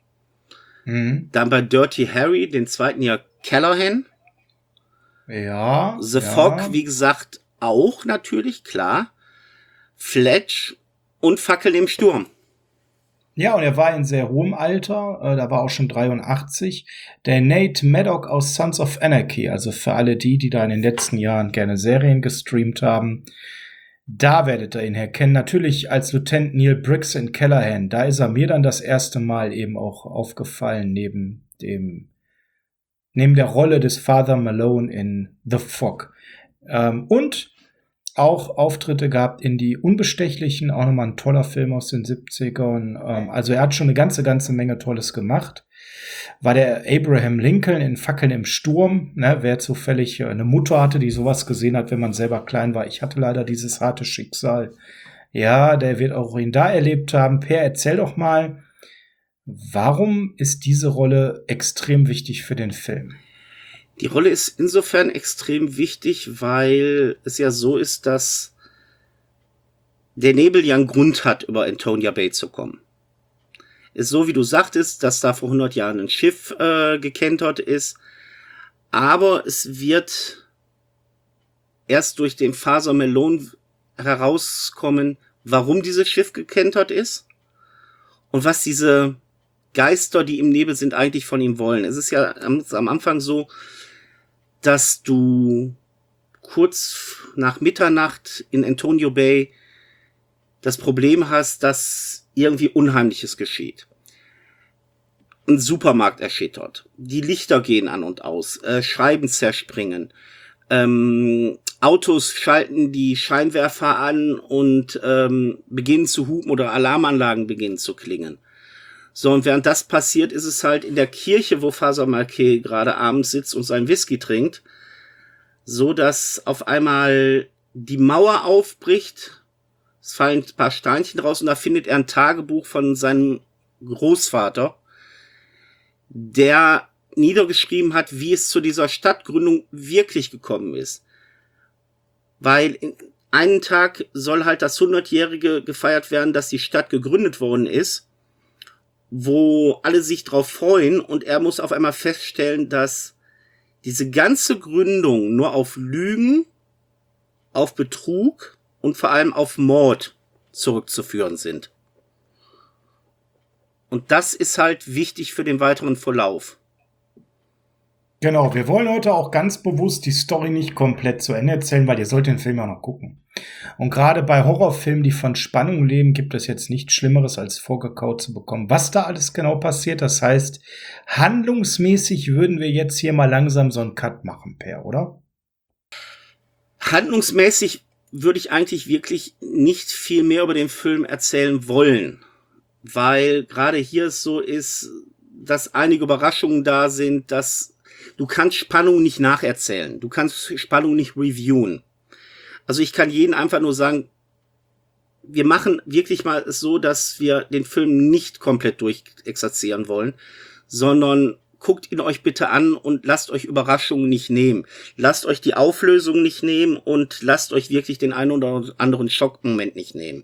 Mhm. Dann bei Dirty Harry, den zweiten Jahr Callahan. Ja. The ja. Fog, wie gesagt, auch natürlich, klar. Fletch und Fackel im Sturm. Ja, und er war in sehr hohem Alter, äh, da war auch schon dreiundachtzig. Der Nate Maddock aus Sons of Anarchy, also für alle die, die da in den letzten Jahren gerne Serien gestreamt haben, da werdet ihr ihn herkennen. Natürlich als Lieutenant Neil Briggs in Callahan, da ist er mir dann das erste Mal eben auch aufgefallen, neben dem, neben der Rolle des Father Malone in The Fog. Ähm, und auch Auftritte gehabt in Die Unbestechlichen, auch nochmal ein toller Film aus den siebzigern. Ähm, also er hat schon eine ganze, ganze Menge Tolles gemacht. War der Abraham Lincoln in Fackeln im Sturm, ne, wer zufällig eine Mutter hatte, die sowas gesehen hat, wenn man selber klein war. Ich hatte leider dieses harte Schicksal. Ja, der wird auch ihn da erlebt haben. Per, erzähl doch mal, warum ist diese Rolle extrem wichtig für den Film? Die Rolle ist insofern extrem wichtig, weil es ja so ist, dass der Nebel ja einen Grund hat, über Antonia Bay zu kommen. Ist so, wie du sagtest, dass da vor hundert Jahren ein Schiff äh, gekentert ist, aber es wird erst durch den Father Malone herauskommen, warum dieses Schiff gekentert ist und was diese Geister, die im Nebel sind, eigentlich von ihm wollen. Es ist ja am, am Anfang so, dass du kurz nach Mitternacht in Antonio Bay das Problem hast, dass irgendwie Unheimliches geschieht. Ein Supermarkt erschüttert. Die Lichter gehen an und aus. Äh, Scheiben zerspringen. Ähm, Autos schalten die Scheinwerfer an und ähm, beginnen zu hupen oder Alarmanlagen beginnen zu klingen. So, und während das passiert, ist es halt in der Kirche, wo Father Malkay gerade abends sitzt und seinen Whisky trinkt, so dass auf einmal die Mauer aufbricht. Es fallen ein paar Steinchen raus und da findet er ein Tagebuch von seinem Großvater, der niedergeschrieben hat, wie es zu dieser Stadtgründung wirklich gekommen ist. Weil in einen Tag soll halt das hundertjährige gefeiert werden, dass die Stadt gegründet worden ist, wo alle sich drauf freuen und er muss auf einmal feststellen, dass diese ganze Gründung nur auf Lügen, auf Betrug und vor allem auf Mord zurückzuführen sind. Und das ist halt wichtig für den weiteren Verlauf. Genau, wir wollen heute auch ganz bewusst die Story nicht komplett zu Ende erzählen, weil ihr sollt den Film ja noch gucken. Und gerade bei Horrorfilmen, die von Spannung leben, gibt es jetzt nichts Schlimmeres, als vorgekaut zu bekommen, was da alles genau passiert. Das heißt, handlungsmäßig würden wir jetzt hier mal langsam so einen Cut machen, Per, oder? Handlungsmäßig würde ich eigentlich wirklich nicht viel mehr über den Film erzählen wollen, weil gerade hier es so ist, dass einige Überraschungen da sind, dass du kannst Spannung nicht nacherzählen. Du kannst Spannung nicht reviewen. Also ich kann jedem einfach nur sagen, wir machen wirklich mal es so, dass wir den Film nicht komplett durchexerzieren wollen, sondern guckt ihn euch bitte an und lasst euch Überraschungen nicht nehmen. Lasst euch die Auflösung nicht nehmen und lasst euch wirklich den einen oder anderen Schockmoment nicht nehmen.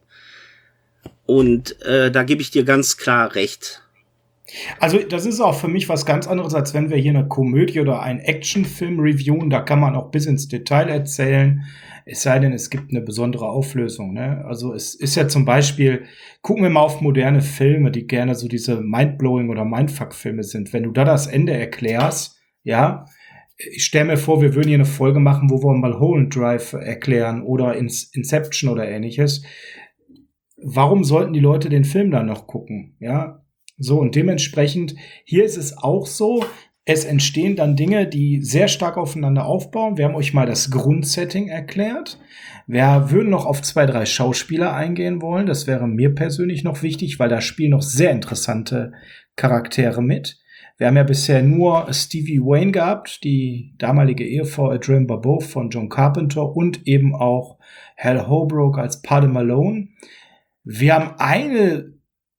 Und äh, da gebe ich dir ganz klar recht. Also das ist auch für mich was ganz anderes, als wenn wir hier eine Komödie oder einen Actionfilm reviewen. Da kann man auch bis ins Detail erzählen, es sei denn, es gibt eine besondere Auflösung. Ne? Also es ist ja zum Beispiel, gucken wir mal auf moderne Filme, die gerne so diese Mindblowing- oder Mindfuck-Filme sind. Wenn du da das Ende erklärst, ja, ich stelle mir vor, wir würden hier eine Folge machen, wo wir mal Holland Drive erklären oder Inception oder ähnliches. Warum sollten die Leute den Film dann noch gucken? Ja, so, und dementsprechend, hier ist es auch so, es entstehen dann Dinge, die sehr stark aufeinander aufbauen. Wir haben euch mal das Grundsetting erklärt. Wir würden noch auf zwei, drei Schauspieler eingehen wollen. Das wäre mir persönlich noch wichtig, weil da spielen noch sehr interessante Charaktere mit. Wir haben ja bisher nur Stevie Wayne gehabt, die damalige Ehefrau Adrienne Barbeau von John Carpenter und eben auch Hal Holbrook als Paddy Malone. Wir haben eine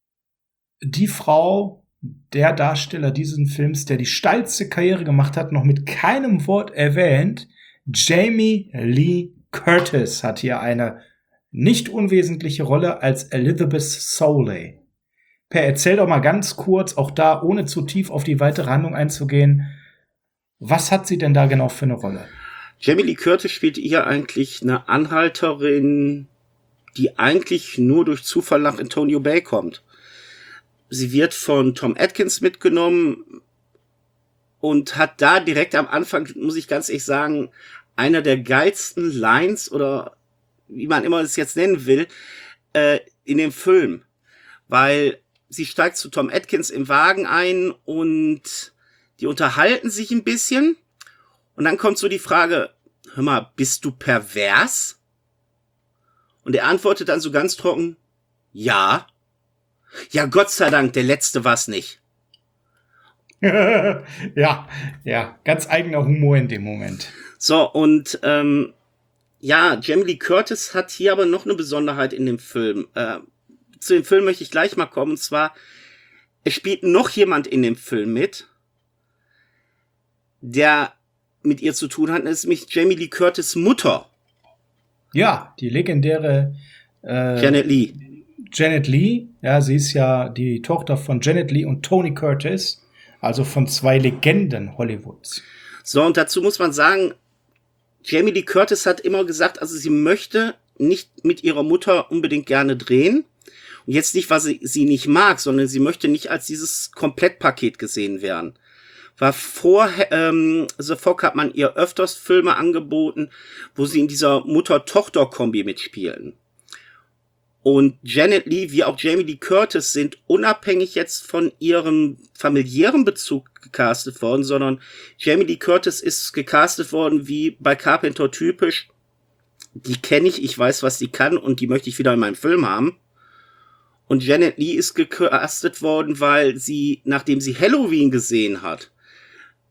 die Frau, der Darsteller dieses Films, der die steilste Karriere gemacht hat, noch mit keinem Wort erwähnt. Jamie Lee Curtis hat hier eine nicht unwesentliche Rolle als Elizabeth Soley. Per, erzähl doch mal ganz kurz, auch da, ohne zu tief auf die weitere Handlung einzugehen, was hat sie denn da genau für eine Rolle? Jamie Lee Curtis spielt hier eigentlich eine Anhalterin, die eigentlich nur durch Zufall nach Antonio Bay kommt. Sie wird von Tom Atkins mitgenommen und hat da direkt am Anfang, muss ich ganz ehrlich sagen, einer der geilsten Lines oder wie man immer es jetzt nennen will, äh, in dem Film. Weil sie steigt zu Tom Atkins im Wagen ein und die unterhalten sich ein bisschen und dann kommt so die Frage, hör mal, bist du pervers? Und er antwortet dann so ganz trocken, ja. Ja, Gott sei Dank, der letzte war's nicht. ja, ja, ganz eigener Humor in dem Moment. So, und ähm, ja, Jamie Lee Curtis hat hier aber noch eine Besonderheit in dem Film. Äh, zu dem Film möchte ich gleich mal kommen, und zwar, es spielt noch jemand in dem Film mit, der mit ihr zu tun hat, das ist nämlich Jamie Lee Curtis' Mutter. Ja, die legendäre äh, Janet Leigh. Janet Leigh, ja, sie ist ja die Tochter von Janet Leigh und Tony Curtis, also von zwei Legenden Hollywoods. So, und dazu muss man sagen, Jamie Lee Curtis hat immer gesagt, also sie möchte nicht mit ihrer Mutter unbedingt gerne drehen. Und jetzt nicht, weil sie sie nicht mag, sondern sie möchte nicht als dieses Komplettpaket gesehen werden. War vor ähm, The Fog hat man ihr öfters Filme angeboten, wo sie in dieser Mutter-Tochter-Kombi mitspielen. Und Janet Leigh, wie auch Jamie Lee Curtis, sind unabhängig jetzt von ihrem familiären Bezug gecastet worden, sondern Jamie Lee Curtis ist gecastet worden wie bei Carpenter typisch. Die kenne ich, ich weiß, was sie kann und die möchte ich wieder in meinem Film haben. Und Janet Leigh ist gecastet worden, weil sie, nachdem sie Halloween gesehen hat,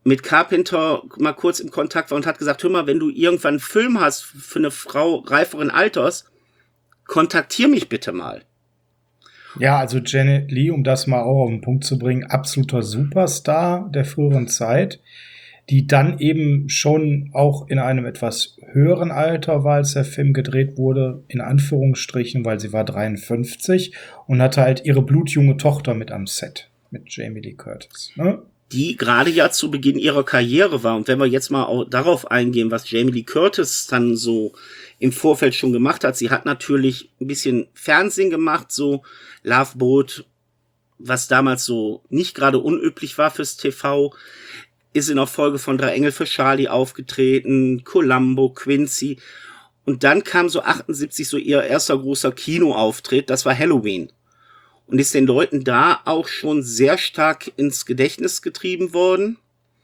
mit Carpenter mal kurz im Kontakt war und hat gesagt, hör mal, wenn du irgendwann einen Film hast für eine Frau reiferen Alters, kontaktier mich bitte mal. Ja, also Janet Leigh, um das mal auch auf den Punkt zu bringen, absoluter Superstar der früheren Zeit, die dann eben schon auch in einem etwas höheren Alter war, als der Film gedreht wurde, in Anführungsstrichen, weil sie war dreiundfünfzig und hatte halt ihre blutjunge Tochter mit am Set, mit Jamie Lee Curtis. Ne? Die gerade ja zu Beginn ihrer Karriere war. Und wenn wir jetzt mal auch darauf eingehen, was Jamie Lee Curtis dann so im Vorfeld schon gemacht hat, sie hat natürlich ein bisschen Fernsehen gemacht, so Love Boat, was damals so nicht gerade unüblich war fürs T V, ist in der Folge von Drei Engel für Charlie aufgetreten, Columbo, Quincy. Und dann kam so achtundsiebzig so ihr erster großer Kinoauftritt, das war Halloween. Und ist den Leuten da auch schon sehr stark ins Gedächtnis getrieben worden.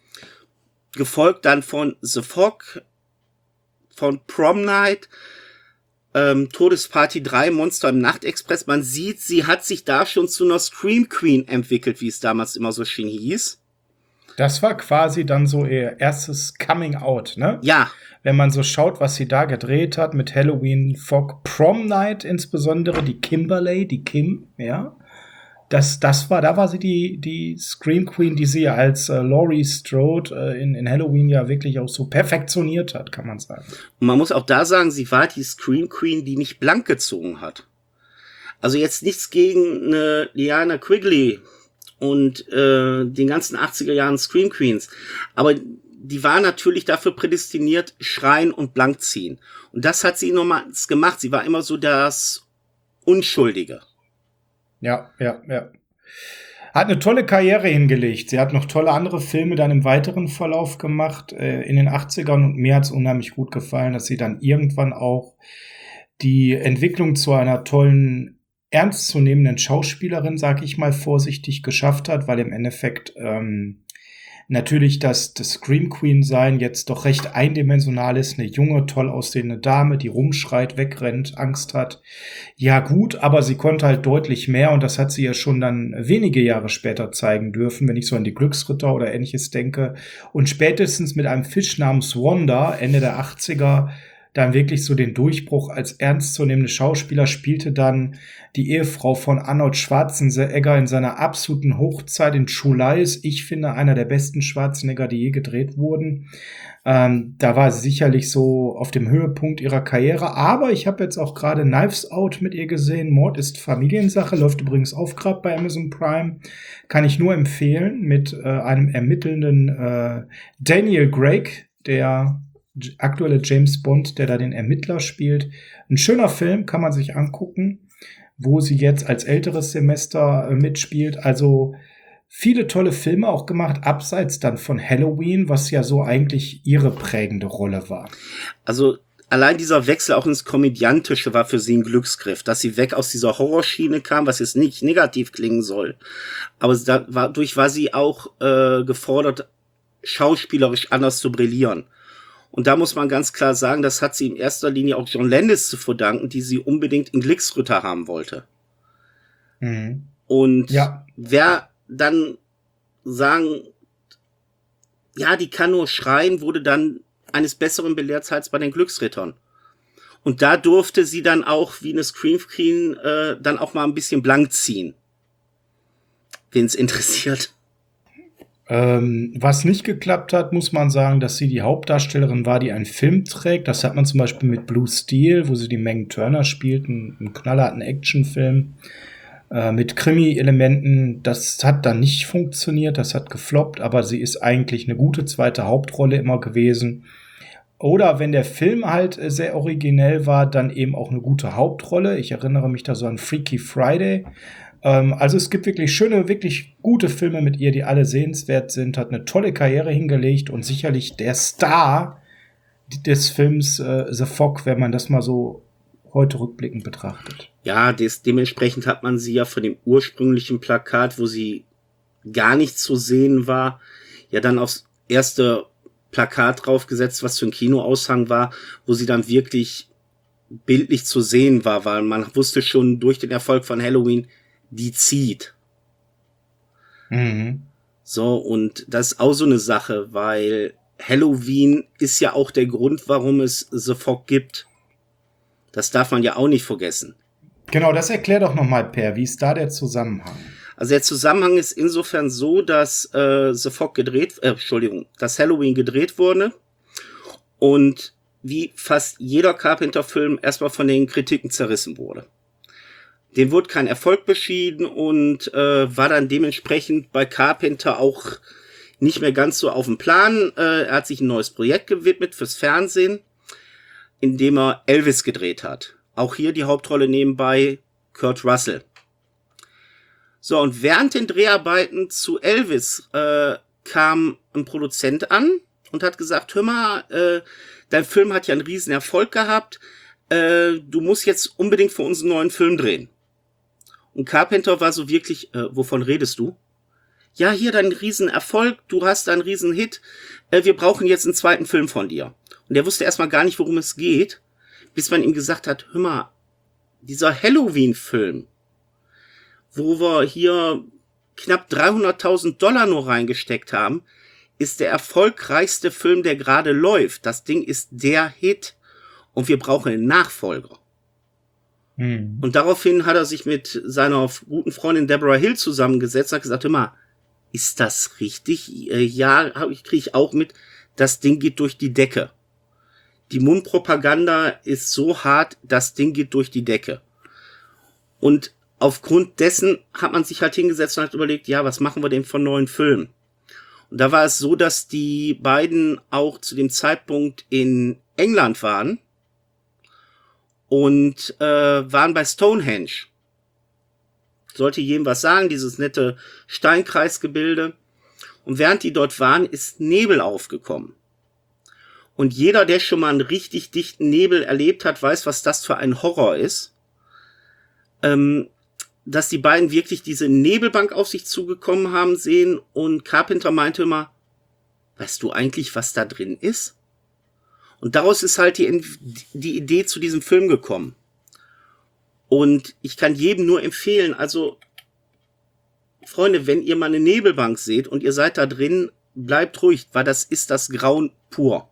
Gefolgt dann von The Fog, von Prom Night, ähm, Todesparty drei, Monster im Nachtexpress. Man sieht, sie hat sich da schon zu einer Scream Queen entwickelt, wie es damals immer so schön hieß. Das war quasi dann so ihr erstes Coming Out, ne? Ja. Wenn man so schaut, was sie da gedreht hat mit Halloween, Fog, Prom Night insbesondere, die Kimberly, die Kim, ja. Das, das war, da war sie die, die Scream Queen, die sie als äh, Laurie Strode äh, in, in Halloween ja wirklich auch so perfektioniert hat, kann man sagen. Und man muss auch da sagen, sie war die Scream Queen, die nicht blank gezogen hat. Also jetzt nichts gegen eine Liana Quigley und äh, den ganzen achtziger Jahren Scream Queens. Aber die war natürlich dafür prädestiniert, schreien und blank ziehen. Und das hat sie nochmals gemacht. Sie war immer so das Unschuldige. Ja, ja, ja. Hat eine tolle Karriere hingelegt. Sie hat noch tolle andere Filme dann im weiteren Verlauf gemacht, äh, in den achtzigern. Und mir hat es unheimlich gut gefallen, dass sie dann irgendwann auch die Entwicklung zu einer tollen, ernstzunehmenden Schauspielerin, sag ich mal vorsichtig, geschafft hat, weil im Endeffekt ähm, natürlich das, das Scream Queen sein jetzt doch recht eindimensional ist. Eine junge, toll aussehende Dame, die rumschreit, wegrennt, Angst hat. Ja gut, aber sie konnte halt deutlich mehr und das hat sie ja schon dann wenige Jahre später zeigen dürfen, wenn ich so an die Glücksritter oder Ähnliches denke. Und spätestens mit einem Fisch namens Wanda, Ende der achtziger, dann wirklich so den Durchbruch als ernstzunehmende Schauspieler, spielte dann die Ehefrau von Arnold Schwarzenegger in seiner absoluten Hochzeit in True Lies. Ich finde, einer der besten Schwarzenegger, die je gedreht wurden. Ähm, da war sie sicherlich so auf dem Höhepunkt ihrer Karriere. Aber ich habe jetzt auch gerade Knives Out mit ihr gesehen. Mord ist Familiensache, läuft übrigens auch gerade bei Amazon Prime. Kann ich nur empfehlen, mit äh, einem ermittelnden äh, Daniel Craig, der aktuelle James Bond, der da den Ermittler spielt. Ein schöner Film, kann man sich angucken, wo sie jetzt als älteres Semester äh, mitspielt. Also viele tolle Filme auch gemacht, abseits dann von Halloween, was ja so eigentlich ihre prägende Rolle war. Also allein dieser Wechsel auch ins Komödiantische war für sie ein Glücksgriff, dass sie weg aus dieser Horrorschiene kam, was jetzt nicht negativ klingen soll. Aber dadurch war sie auch äh, gefordert, schauspielerisch anders zu brillieren. Und da muss man ganz klar sagen, das hat sie in erster Linie auch John Landis zu verdanken, die sie unbedingt in Glücksritter haben wollte. Mhm. Und ja. wer dann sagen, ja, die kann nur schreien, wurde dann eines Besseren belehrt als bei den Glücksrittern. Und da durfte sie dann auch, wie eine Scream Queen, äh, dann auch mal ein bisschen blank ziehen. Wen es interessiert. Ähm, was nicht geklappt hat, muss man sagen, dass sie die Hauptdarstellerin war, die einen Film trägt. Das hat man zum Beispiel mit Blue Steel, wo sie die Megan Turner spielt, einen, einen knallharten Actionfilm äh, mit Krimi-Elementen. Das hat dann nicht funktioniert, das hat gefloppt, aber sie ist eigentlich eine gute zweite Hauptrolle immer gewesen. Oder wenn der Film halt sehr originell war, dann eben auch eine gute Hauptrolle. Ich erinnere mich da so an Freaky Friday. Also es gibt wirklich schöne, wirklich gute Filme mit ihr, die alle sehenswert sind, hat eine tolle Karriere hingelegt und sicherlich der Star des Films äh, The Fog, wenn man das mal so heute rückblickend betrachtet. Ja, des, dementsprechend hat man sie ja von dem ursprünglichen Plakat, wo sie gar nicht zu sehen war, ja dann aufs erste Plakat draufgesetzt, was für ein Kinoaushang war, wo sie dann wirklich bildlich zu sehen war, weil man wusste schon durch den Erfolg von Halloween, die zieht. Mhm. So, und das ist auch so eine Sache, weil Halloween ist ja auch der Grund, warum es The Fog gibt. Das darf man ja auch nicht vergessen. Genau, das erklär doch nochmal, Per. Wie ist da der Zusammenhang? Also der Zusammenhang ist insofern so, dass äh, The Fog gedreht, äh, Entschuldigung, dass Halloween gedreht wurde und wie fast jeder Carpenter-Film erstmal von den Kritiken zerrissen wurde. Dem wurde kein Erfolg beschieden und äh, war dann dementsprechend bei Carpenter auch nicht mehr ganz so auf dem Plan. Äh, er hat sich ein neues Projekt gewidmet fürs Fernsehen, in dem er Elvis gedreht hat. Auch hier die Hauptrolle nebenbei Kurt Russell. So, und während den Dreharbeiten zu Elvis äh, kam ein Produzent an und hat gesagt, hör mal, äh, dein Film hat ja einen riesen Erfolg gehabt, äh, du musst jetzt unbedingt für uns einen neuen Film drehen. Und Carpenter war so wirklich, äh, wovon redest du? Ja, hier dein Riesenerfolg, du hast einen Riesenhit, äh, wir brauchen jetzt einen zweiten Film von dir. Und er wusste erstmal gar nicht, worum es geht, bis man ihm gesagt hat, hör mal, dieser Halloween-Film, wo wir hier knapp dreihunderttausend Dollar nur reingesteckt haben, ist der erfolgreichste Film, der gerade läuft. Das Ding ist der Hit und wir brauchen einen Nachfolger. Hm. Und daraufhin hat er sich mit seiner guten Freundin Deborah Hill zusammengesetzt und hat gesagt, hör mal, ist das richtig? Ja, kriege ich auch mit, das Ding geht durch die Decke. Die Mundpropaganda ist so hart, das Ding geht durch die Decke. Und aufgrund dessen hat man sich halt hingesetzt und hat überlegt, ja, was machen wir denn von neuen Filmen? Und da war es so, dass die beiden auch zu dem Zeitpunkt in England waren und äh, waren bei Stonehenge. Sollte jedem was sagen, dieses nette Steinkreisgebilde. Und während die dort waren, ist Nebel aufgekommen. Und jeder, der schon mal einen richtig dichten Nebel erlebt hat, weiß, was das für ein Horror ist. Ähm, dass die beiden wirklich diese Nebelbank auf sich zugekommen haben sehen und Carpenter meinte immer, weißt du eigentlich, was da drin ist? Und daraus ist halt die, die Idee zu diesem Film gekommen. Und ich kann jedem nur empfehlen, also Freunde, wenn ihr mal eine Nebelbank seht und ihr seid da drin, bleibt ruhig, weil das ist das Grauen pur.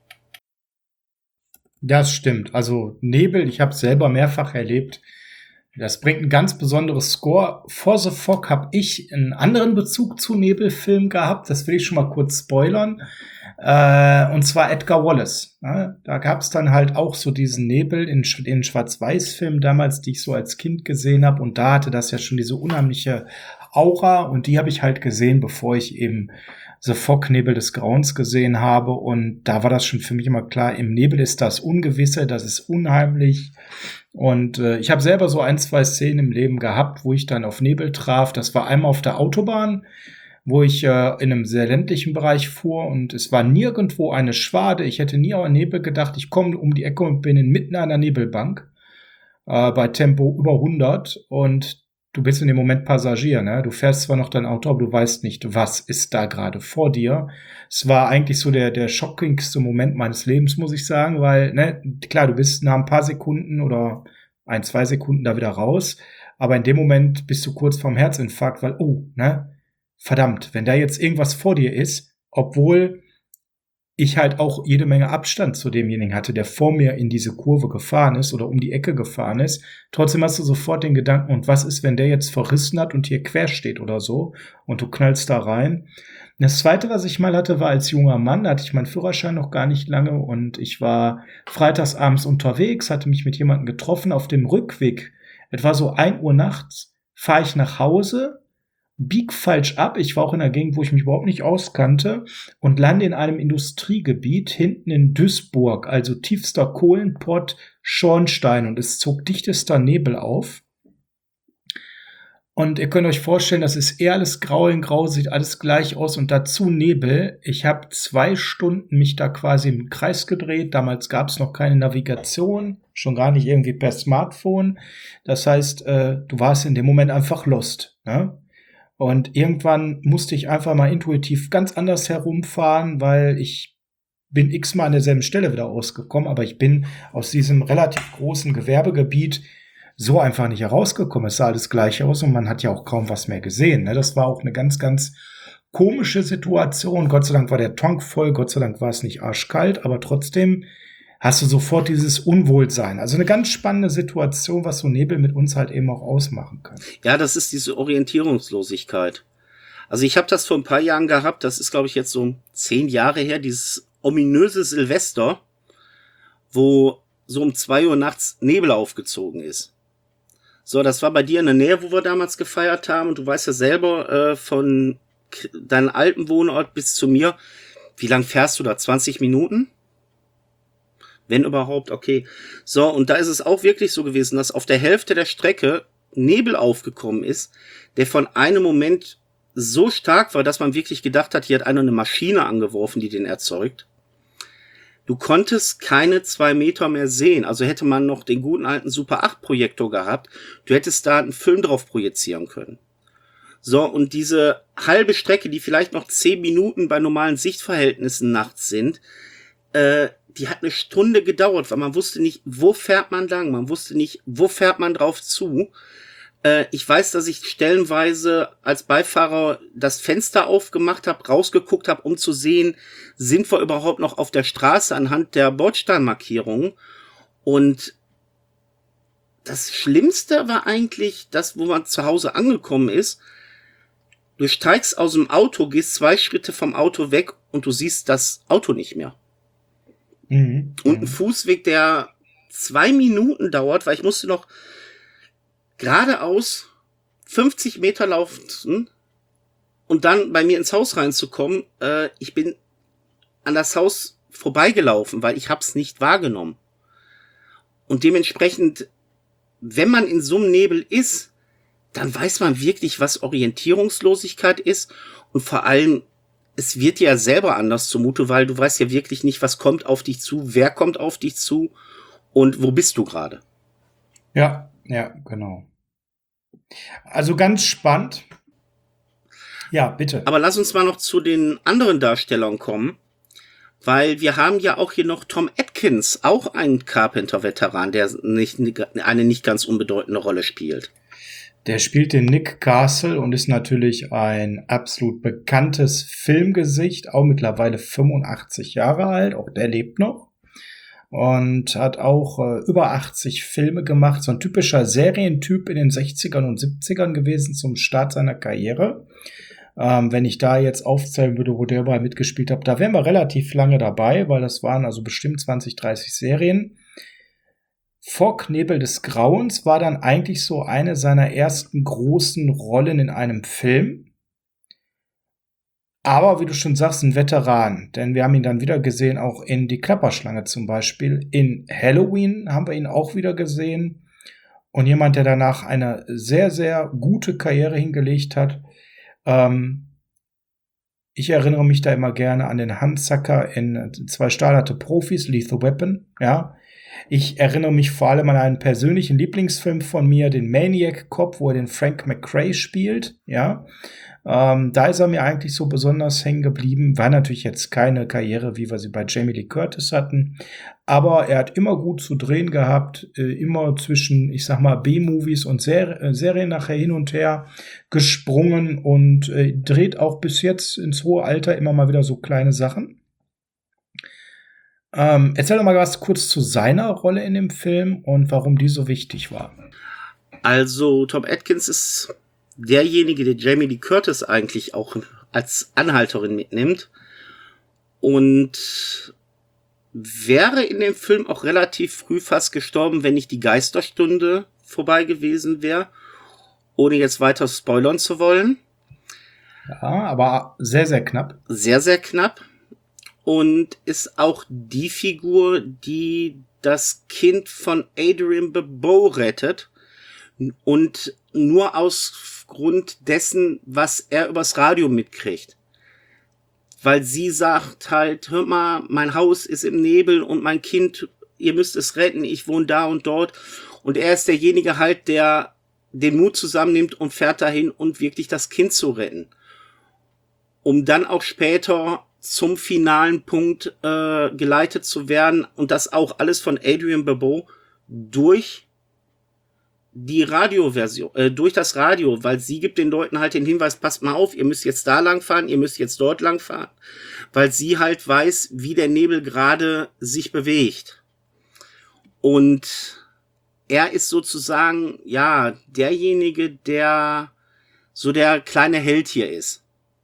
Das stimmt. Also Nebel, ich habe es selber mehrfach erlebt. Das bringt ein ganz besonderes Score. For the Fog habe ich einen anderen Bezug zu Nebelfilmen gehabt. Das will ich schon mal kurz spoilern. Äh, und zwar Edgar Wallace. Ja, da gab es dann halt auch so diesen Nebel in den Schwarz-Weiß-Filmen damals, die ich so als Kind gesehen habe. Und da hatte das ja schon diese unheimliche Aura. Und die habe ich halt gesehen, bevor ich eben The Fog, Nebel des Grauens gesehen habe. Und da war das schon für mich immer klar, im Nebel ist das Ungewisse, das ist unheimlich. Und äh, ich habe selber so ein, zwei Szenen im Leben gehabt, wo ich dann auf Nebel traf. Das war einmal auf der Autobahn, wo ich äh, in einem sehr ländlichen Bereich fuhr und es war nirgendwo eine Schwade. Ich hätte nie an Nebel gedacht. Ich komme um die Ecke und bin inmitten einer Nebelbank äh, bei Tempo über hundert und du bist in dem Moment Passagier, ne? Du fährst zwar noch dein Auto, aber du weißt nicht, was ist da gerade vor dir. Es war eigentlich so der der schockigste Moment meines Lebens, muss ich sagen, weil, ne, klar, du bist nach ein paar Sekunden oder ein, zwei Sekunden da wieder raus, aber in dem Moment bist du kurz vorm Herzinfarkt, weil, oh, ne, verdammt, wenn da jetzt irgendwas vor dir ist, obwohl ich halt auch jede Menge Abstand zu demjenigen hatte, der vor mir in diese Kurve gefahren ist oder um die Ecke gefahren ist. Trotzdem hast du sofort den Gedanken, und was ist, wenn der jetzt verrissen hat und hier quer steht oder so und du knallst da rein. Das Zweite, was ich mal hatte, war als junger Mann, da hatte ich meinen Führerschein noch gar nicht lange und ich war freitags abends unterwegs, hatte mich mit jemandem getroffen auf dem Rückweg. Etwa so ein Uhr nachts fahre ich nach Hause, bieg falsch ab. Ich war auch in einer Gegend, wo ich mich überhaupt nicht auskannte und lande in einem Industriegebiet hinten in Duisburg, also tiefster Kohlenpott, Schornstein und es zog dichtester Nebel auf. Und ihr könnt euch vorstellen, das ist eher alles grau in grau, sieht alles gleich aus und dazu Nebel. Ich habe zwei Stunden mich da quasi im Kreis gedreht. Damals gab es noch keine Navigation, schon gar nicht irgendwie per Smartphone. Das heißt, äh, du warst in dem Moment einfach lost, ne? Und irgendwann musste ich einfach mal intuitiv ganz anders herumfahren, weil ich bin x-mal an derselben Stelle wieder ausgekommen, aber ich bin aus diesem relativ großen Gewerbegebiet so einfach nicht herausgekommen. Es sah alles gleich aus und man hat ja auch kaum was mehr gesehen, ne? Das war auch eine ganz, ganz komische Situation. Gott sei Dank war der Tank voll, Gott sei Dank war es nicht arschkalt, aber trotzdem hast du sofort dieses Unwohlsein. Also eine ganz spannende Situation, was so Nebel mit uns halt eben auch ausmachen kann. Ja, das ist diese Orientierungslosigkeit. Also ich habe das vor ein paar Jahren gehabt, das ist, glaube ich, jetzt so zehn Jahre her, dieses ominöse Silvester, wo so um zwei Uhr nachts Nebel aufgezogen ist. So, das war bei dir in der Nähe, wo wir damals gefeiert haben. Und du weißt ja selber, äh, von deinem alten Wohnort bis zu mir, wie lang fährst du da? zwanzig Minuten? Wenn überhaupt, okay. So, und da ist es auch wirklich so gewesen, dass auf der Hälfte der Strecke Nebel aufgekommen ist, der von einem Moment so stark war, dass man wirklich gedacht hat, hier hat einer eine Maschine angeworfen, die den erzeugt. Du konntest keine zwei Meter mehr sehen. Also hätte man noch den guten alten Super acht Projektor gehabt, du hättest da einen Film drauf projizieren können. So, und diese halbe Strecke, die vielleicht noch zehn Minuten bei normalen Sichtverhältnissen nachts sind, äh, die hat eine Stunde gedauert, weil man wusste nicht, wo fährt man lang, man wusste nicht, wo fährt man drauf zu. Äh, ich weiß, dass ich stellenweise als Beifahrer das Fenster aufgemacht habe, rausgeguckt habe, um zu sehen, sind wir überhaupt noch auf der Straße anhand der Bordsteinmarkierungen. Und das Schlimmste war eigentlich das, wo man zu Hause angekommen ist. Du steigst aus dem Auto, gehst zwei Schritte vom Auto weg und du siehst das Auto nicht mehr. Mhm. Und ein Fußweg, der zwei Minuten dauert, weil ich musste noch geradeaus fünfzig Meter laufen und dann bei mir ins Haus reinzukommen. Äh, ich bin an das Haus vorbeigelaufen, weil ich hab's nicht wahrgenommen. Und dementsprechend, wenn man in so einem Nebel ist, dann weiß man wirklich, was Orientierungslosigkeit ist. Und vor allem, es wird dir ja selber anders zumute, weil du weißt ja wirklich nicht, was kommt auf dich zu, wer kommt auf dich zu und wo bist du gerade. Ja, ja, genau. Also ganz spannend. Ja, bitte. Aber lass uns mal noch zu den anderen Darstellern kommen, weil wir haben ja auch hier noch Tom Atkins, auch ein Carpenter-Veteran, der nicht, eine nicht ganz unbedeutende Rolle spielt. Der spielt den Nick Castle und ist natürlich ein absolut bekanntes Filmgesicht, auch mittlerweile fünfundachtzig Jahre alt, auch der lebt noch und hat auch äh, über achtzig Filme gemacht, so ein typischer Serientyp in den sechzigern und siebzigern gewesen zum Start seiner Karriere. Ähm, wenn ich da jetzt aufzählen würde, wo der bei mitgespielt hat, da wären wir relativ lange dabei, weil das waren also bestimmt zwanzig, dreißig Serien. Fog, Nebel des Grauens war dann eigentlich so eine seiner ersten großen Rollen in einem Film. Aber wie du schon sagst, ein Veteran, denn wir haben ihn dann wieder gesehen, auch in Die Klapperschlange zum Beispiel. In Halloween haben wir ihn auch wieder gesehen. Und jemand, der danach eine sehr, sehr gute Karriere hingelegt hat. Ähm, ich erinnere mich da immer gerne an den Handzacker in Zwei Stahlharte Profis, Lethal Weapon, ja. Ich erinnere mich vor allem an einen persönlichen Lieblingsfilm von mir, den Maniac Cop, wo er den Frank McRae spielt, ja. Ähm, da ist er mir eigentlich so besonders hängen geblieben. War natürlich jetzt keine Karriere, wie wir sie bei Jamie Lee Curtis hatten. Aber er hat immer gut zu drehen gehabt, äh, immer zwischen, ich sag mal, B-Movies und Ser- äh, Serien nachher hin und her gesprungen und äh, dreht auch bis jetzt ins hohe Alter immer mal wieder so kleine Sachen. Ähm, erzähl doch mal was kurz zu seiner Rolle in dem Film und warum die so wichtig war. Also Tom Atkins ist derjenige, der Jamie Lee Curtis eigentlich auch als Anhalterin mitnimmt und wäre in dem Film auch relativ früh fast gestorben, wenn nicht die Geisterstunde vorbei gewesen wäre, ohne jetzt weiter spoilern zu wollen. Ja, aber sehr, sehr knapp. Sehr, sehr knapp. Und ist auch die Figur, die das Kind von Adrian Barbeau rettet. Und nur aus Grund dessen, was er übers Radio mitkriegt. Weil sie sagt halt, hör mal, mein Haus ist im Nebel und mein Kind, ihr müsst es retten, ich wohne da und dort. Und er ist derjenige halt, der den Mut zusammennimmt und fährt dahin, um wirklich das Kind zu retten. Um dann auch später zum finalen Punkt äh, geleitet zu werden und das auch alles von Adrian Barbeau durch die Radioversion, äh, durch das Radio, weil sie gibt den Leuten halt den Hinweis, passt mal auf, ihr müsst jetzt da lang fahren, ihr müsst jetzt dort lang fahren, weil sie halt weiß, wie der Nebel gerade sich bewegt. Und er ist sozusagen, ja, derjenige, der so der kleine Held hier ist.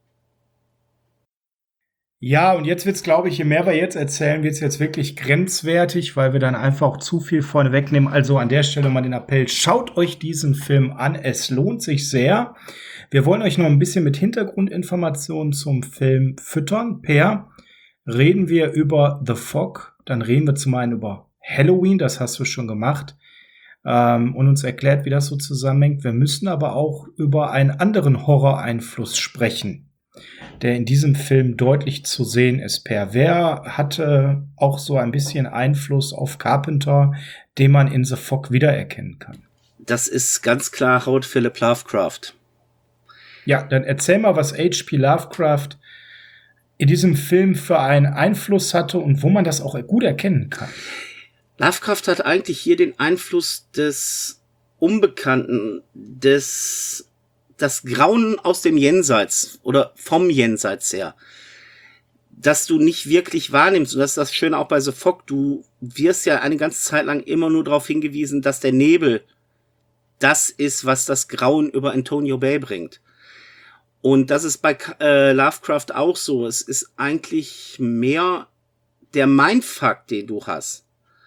Ja, und jetzt wird's, glaube ich, je mehr wir jetzt erzählen, wird's jetzt wirklich grenzwertig, weil wir dann einfach auch zu viel vorne wegnehmen. Also an der Stelle mal den Appell, schaut euch diesen Film an, es lohnt sich sehr. Wir wollen euch noch ein bisschen mit Hintergrundinformationen zum Film füttern. Per, reden wir über The Fog, dann reden wir zum einen über Halloween, das hast du schon gemacht, ähm, und uns erklärt, wie das so zusammenhängt. Wir müssen aber auch über einen anderen Horror-Einfluss sprechen, der in diesem Film deutlich zu sehen ist. Per, wer hatte auch so ein bisschen Einfluss auf Carpenter, den man in The Fog wiedererkennen kann? Das ist ganz klar Howard Philip Lovecraft. Ja, dann erzähl mal, was H P Lovecraft in diesem Film für einen Einfluss hatte und wo man das auch gut erkennen kann. Lovecraft hat eigentlich hier den Einfluss des Unbekannten, des das Grauen aus dem Jenseits oder vom Jenseits her, dass du nicht wirklich wahrnimmst. Und das ist das Schöne auch bei The Fog. Du wirst ja eine ganze Zeit lang immer nur darauf hingewiesen, dass der Nebel das ist, was das Grauen über Antonio Bay bringt. Und das ist bei äh, Lovecraft auch so. Es ist eigentlich mehr der Mindfuck, den du hast.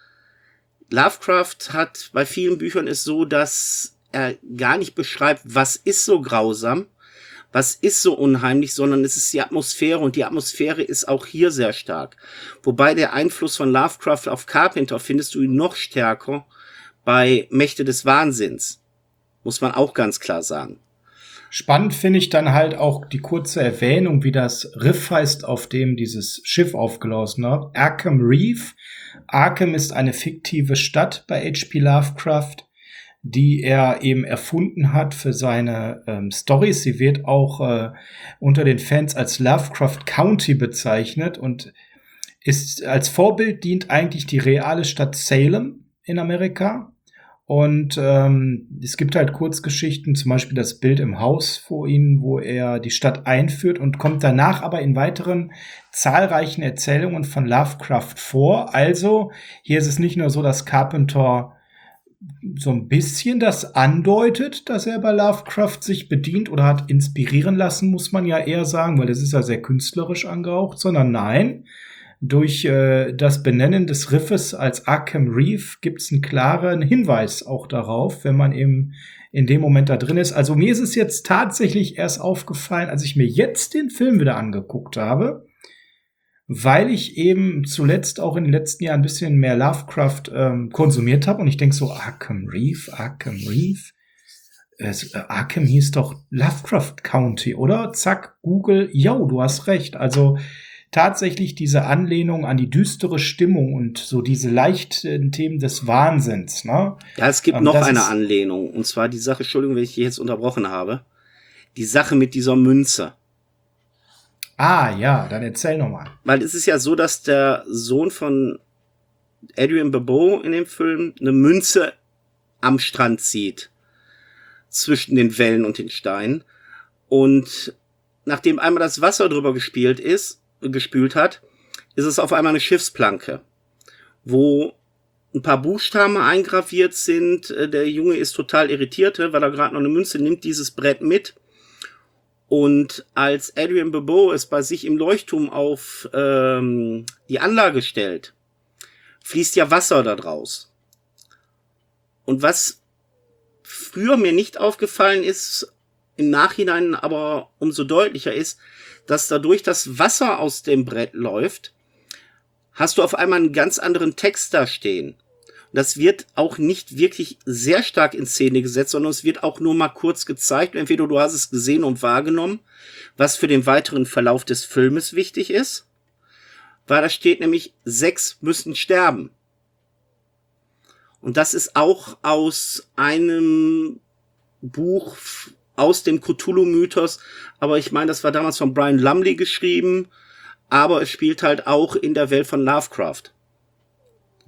Lovecraft hat bei vielen Büchern ist so, dass er gar nicht beschreibt, was ist so grausam, was ist so unheimlich, sondern es ist die Atmosphäre, und die Atmosphäre ist auch hier sehr stark. Wobei der Einfluss von Lovecraft auf Carpenter findest du ihn noch stärker bei Mächte des Wahnsinns. Muss man auch ganz klar sagen. Spannend finde ich dann halt auch die kurze Erwähnung, wie das Riff heißt, auf dem dieses Schiff aufgelaufen hat. Arkham Reef. Arkham ist eine fiktive Stadt bei H P Lovecraft, die er eben erfunden hat für seine ähm, Storys. Sie wird auch äh, unter den Fans als Lovecraft County bezeichnet und ist als Vorbild dient eigentlich die reale Stadt Salem in Amerika. Und ähm, es gibt halt Kurzgeschichten, zum Beispiel das Bild im Haus vor ihnen, wo er die Stadt einführt, und kommt danach aber in weiteren zahlreichen Erzählungen von Lovecraft vor. Also hier ist es nicht nur so, dass Carpenter so ein bisschen das andeutet, dass er bei Lovecraft sich bedient oder hat inspirieren lassen, muss man ja eher sagen, weil das ist ja sehr künstlerisch angehaucht, sondern nein, durch äh, das Benennen des Riffes als Arkham Reef gibt es einen klaren Hinweis auch darauf, wenn man eben in dem Moment da drin ist. Also mir ist es jetzt tatsächlich erst aufgefallen, als ich mir jetzt den Film wieder angeguckt habe, weil ich eben zuletzt auch in den letzten Jahren ein bisschen mehr Lovecraft ähm, konsumiert habe. Und ich denke so, Arkham Reef, Arkham Reef. Es, äh, Arkham hieß doch Lovecraft County, oder? Zack, Google, yo, du hast recht. Also tatsächlich diese Anlehnung an die düstere Stimmung und so diese leichten Themen des Wahnsinns. Ne? Ja, es gibt ähm, noch eine Anlehnung. Und zwar die Sache, Entschuldigung, wenn ich dich jetzt unterbrochen habe, die Sache mit dieser Münze. Ah, ja, dann erzähl nochmal. Weil es ist ja so, dass der Sohn von Adrian Barbeau in dem Film eine Münze am Strand zieht. Zwischen den Wellen und den Steinen. Und nachdem einmal das Wasser drüber gespielt ist, gespült hat, ist es auf einmal eine Schiffsplanke, wo ein paar Buchstaben eingraviert sind. Der Junge ist total irritiert, weil er gerade noch eine Münze nimmt, dieses Brett mit. Und als Adrian Barbeau es bei sich im Leuchtturm auf ähm, die Anlage stellt, fließt ja Wasser da draus. Und was früher mir nicht aufgefallen ist, im Nachhinein aber umso deutlicher ist, dass dadurch das Wasser aus dem Brett läuft, hast du auf einmal einen ganz anderen Text da stehen. Und das wird auch nicht wirklich sehr stark in Szene gesetzt, sondern es wird auch nur mal kurz gezeigt. Entweder du hast es gesehen und wahrgenommen, was für den weiteren Verlauf des Filmes wichtig ist, weil da steht nämlich, sechs müssen sterben. Und das ist auch aus einem Buch aus dem Cthulhu-Mythos, aber ich meine, das war damals von Brian Lumley geschrieben, aber es spielt halt auch in der Welt von Lovecraft.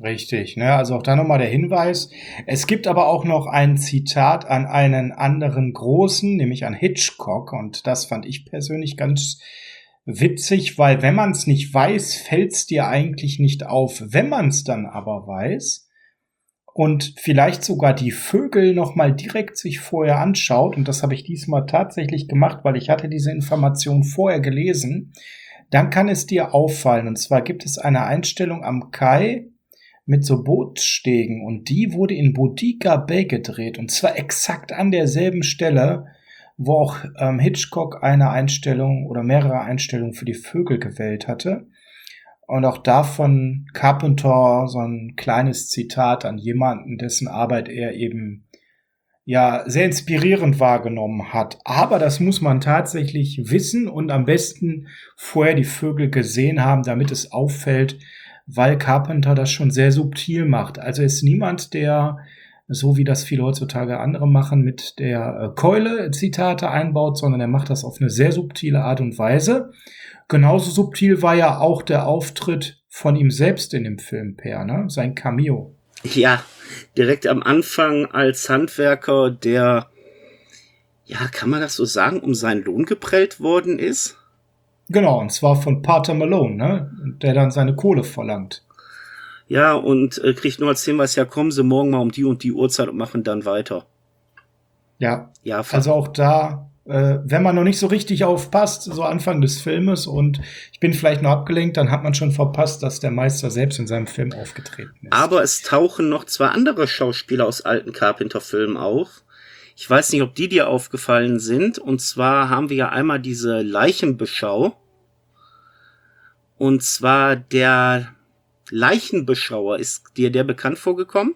Richtig, ne? Also auch da nochmal der Hinweis. Es gibt aber auch noch ein Zitat an einen anderen Großen, nämlich an Hitchcock. Und das fand ich persönlich ganz witzig, weil wenn man es nicht weiß, fällt es dir eigentlich nicht auf. Wenn man es dann aber weiß und vielleicht sogar die Vögel nochmal direkt sich vorher anschaut, und das habe ich diesmal tatsächlich gemacht, weil ich hatte diese Information vorher gelesen, dann kann es dir auffallen. Und zwar gibt es eine Einstellung am Kai mit so Bootsstegen und die wurde in Boudica Bay gedreht und zwar exakt an derselben Stelle, wo auch ähm, Hitchcock eine Einstellung oder mehrere Einstellungen für die Vögel gewählt hatte. Und auch davon Carpenter so ein kleines Zitat an jemanden, dessen Arbeit er eben ja sehr inspirierend wahrgenommen hat. Aber das muss man tatsächlich wissen und am besten vorher die Vögel gesehen haben, damit es auffällt, weil Carpenter das schon sehr subtil macht. Also ist niemand, der, so wie das viele heutzutage andere machen, mit der äh, Keule Zitate einbaut, sondern er macht das auf eine sehr subtile Art und Weise. Genauso subtil war ja auch der Auftritt von ihm selbst in dem Film, Per, ne? Sein Cameo. Ja, direkt am Anfang als Handwerker, der, ja, kann man das so sagen, um seinen Lohn geprellt worden ist? Genau, und zwar von Pater Malone, ne? Der dann seine Kohle verlangt. Ja, und äh, kriegt nur als Hinweis, ja, kommen Sie morgen mal um die und die Uhrzeit und machen dann weiter. Ja, ja also auch da, äh, wenn man noch nicht so richtig aufpasst, so Anfang des Filmes und ich bin vielleicht noch abgelenkt, dann hat man schon verpasst, dass der Meister selbst in seinem Film aufgetreten ist. Aber es tauchen noch zwei andere Schauspieler aus alten Carpenter-Filmen auf. Ich weiß nicht, ob die dir aufgefallen sind. Und zwar haben wir ja einmal diese Leichenbeschau. Und zwar der Leichenbeschauer. Ist dir der bekannt vorgekommen?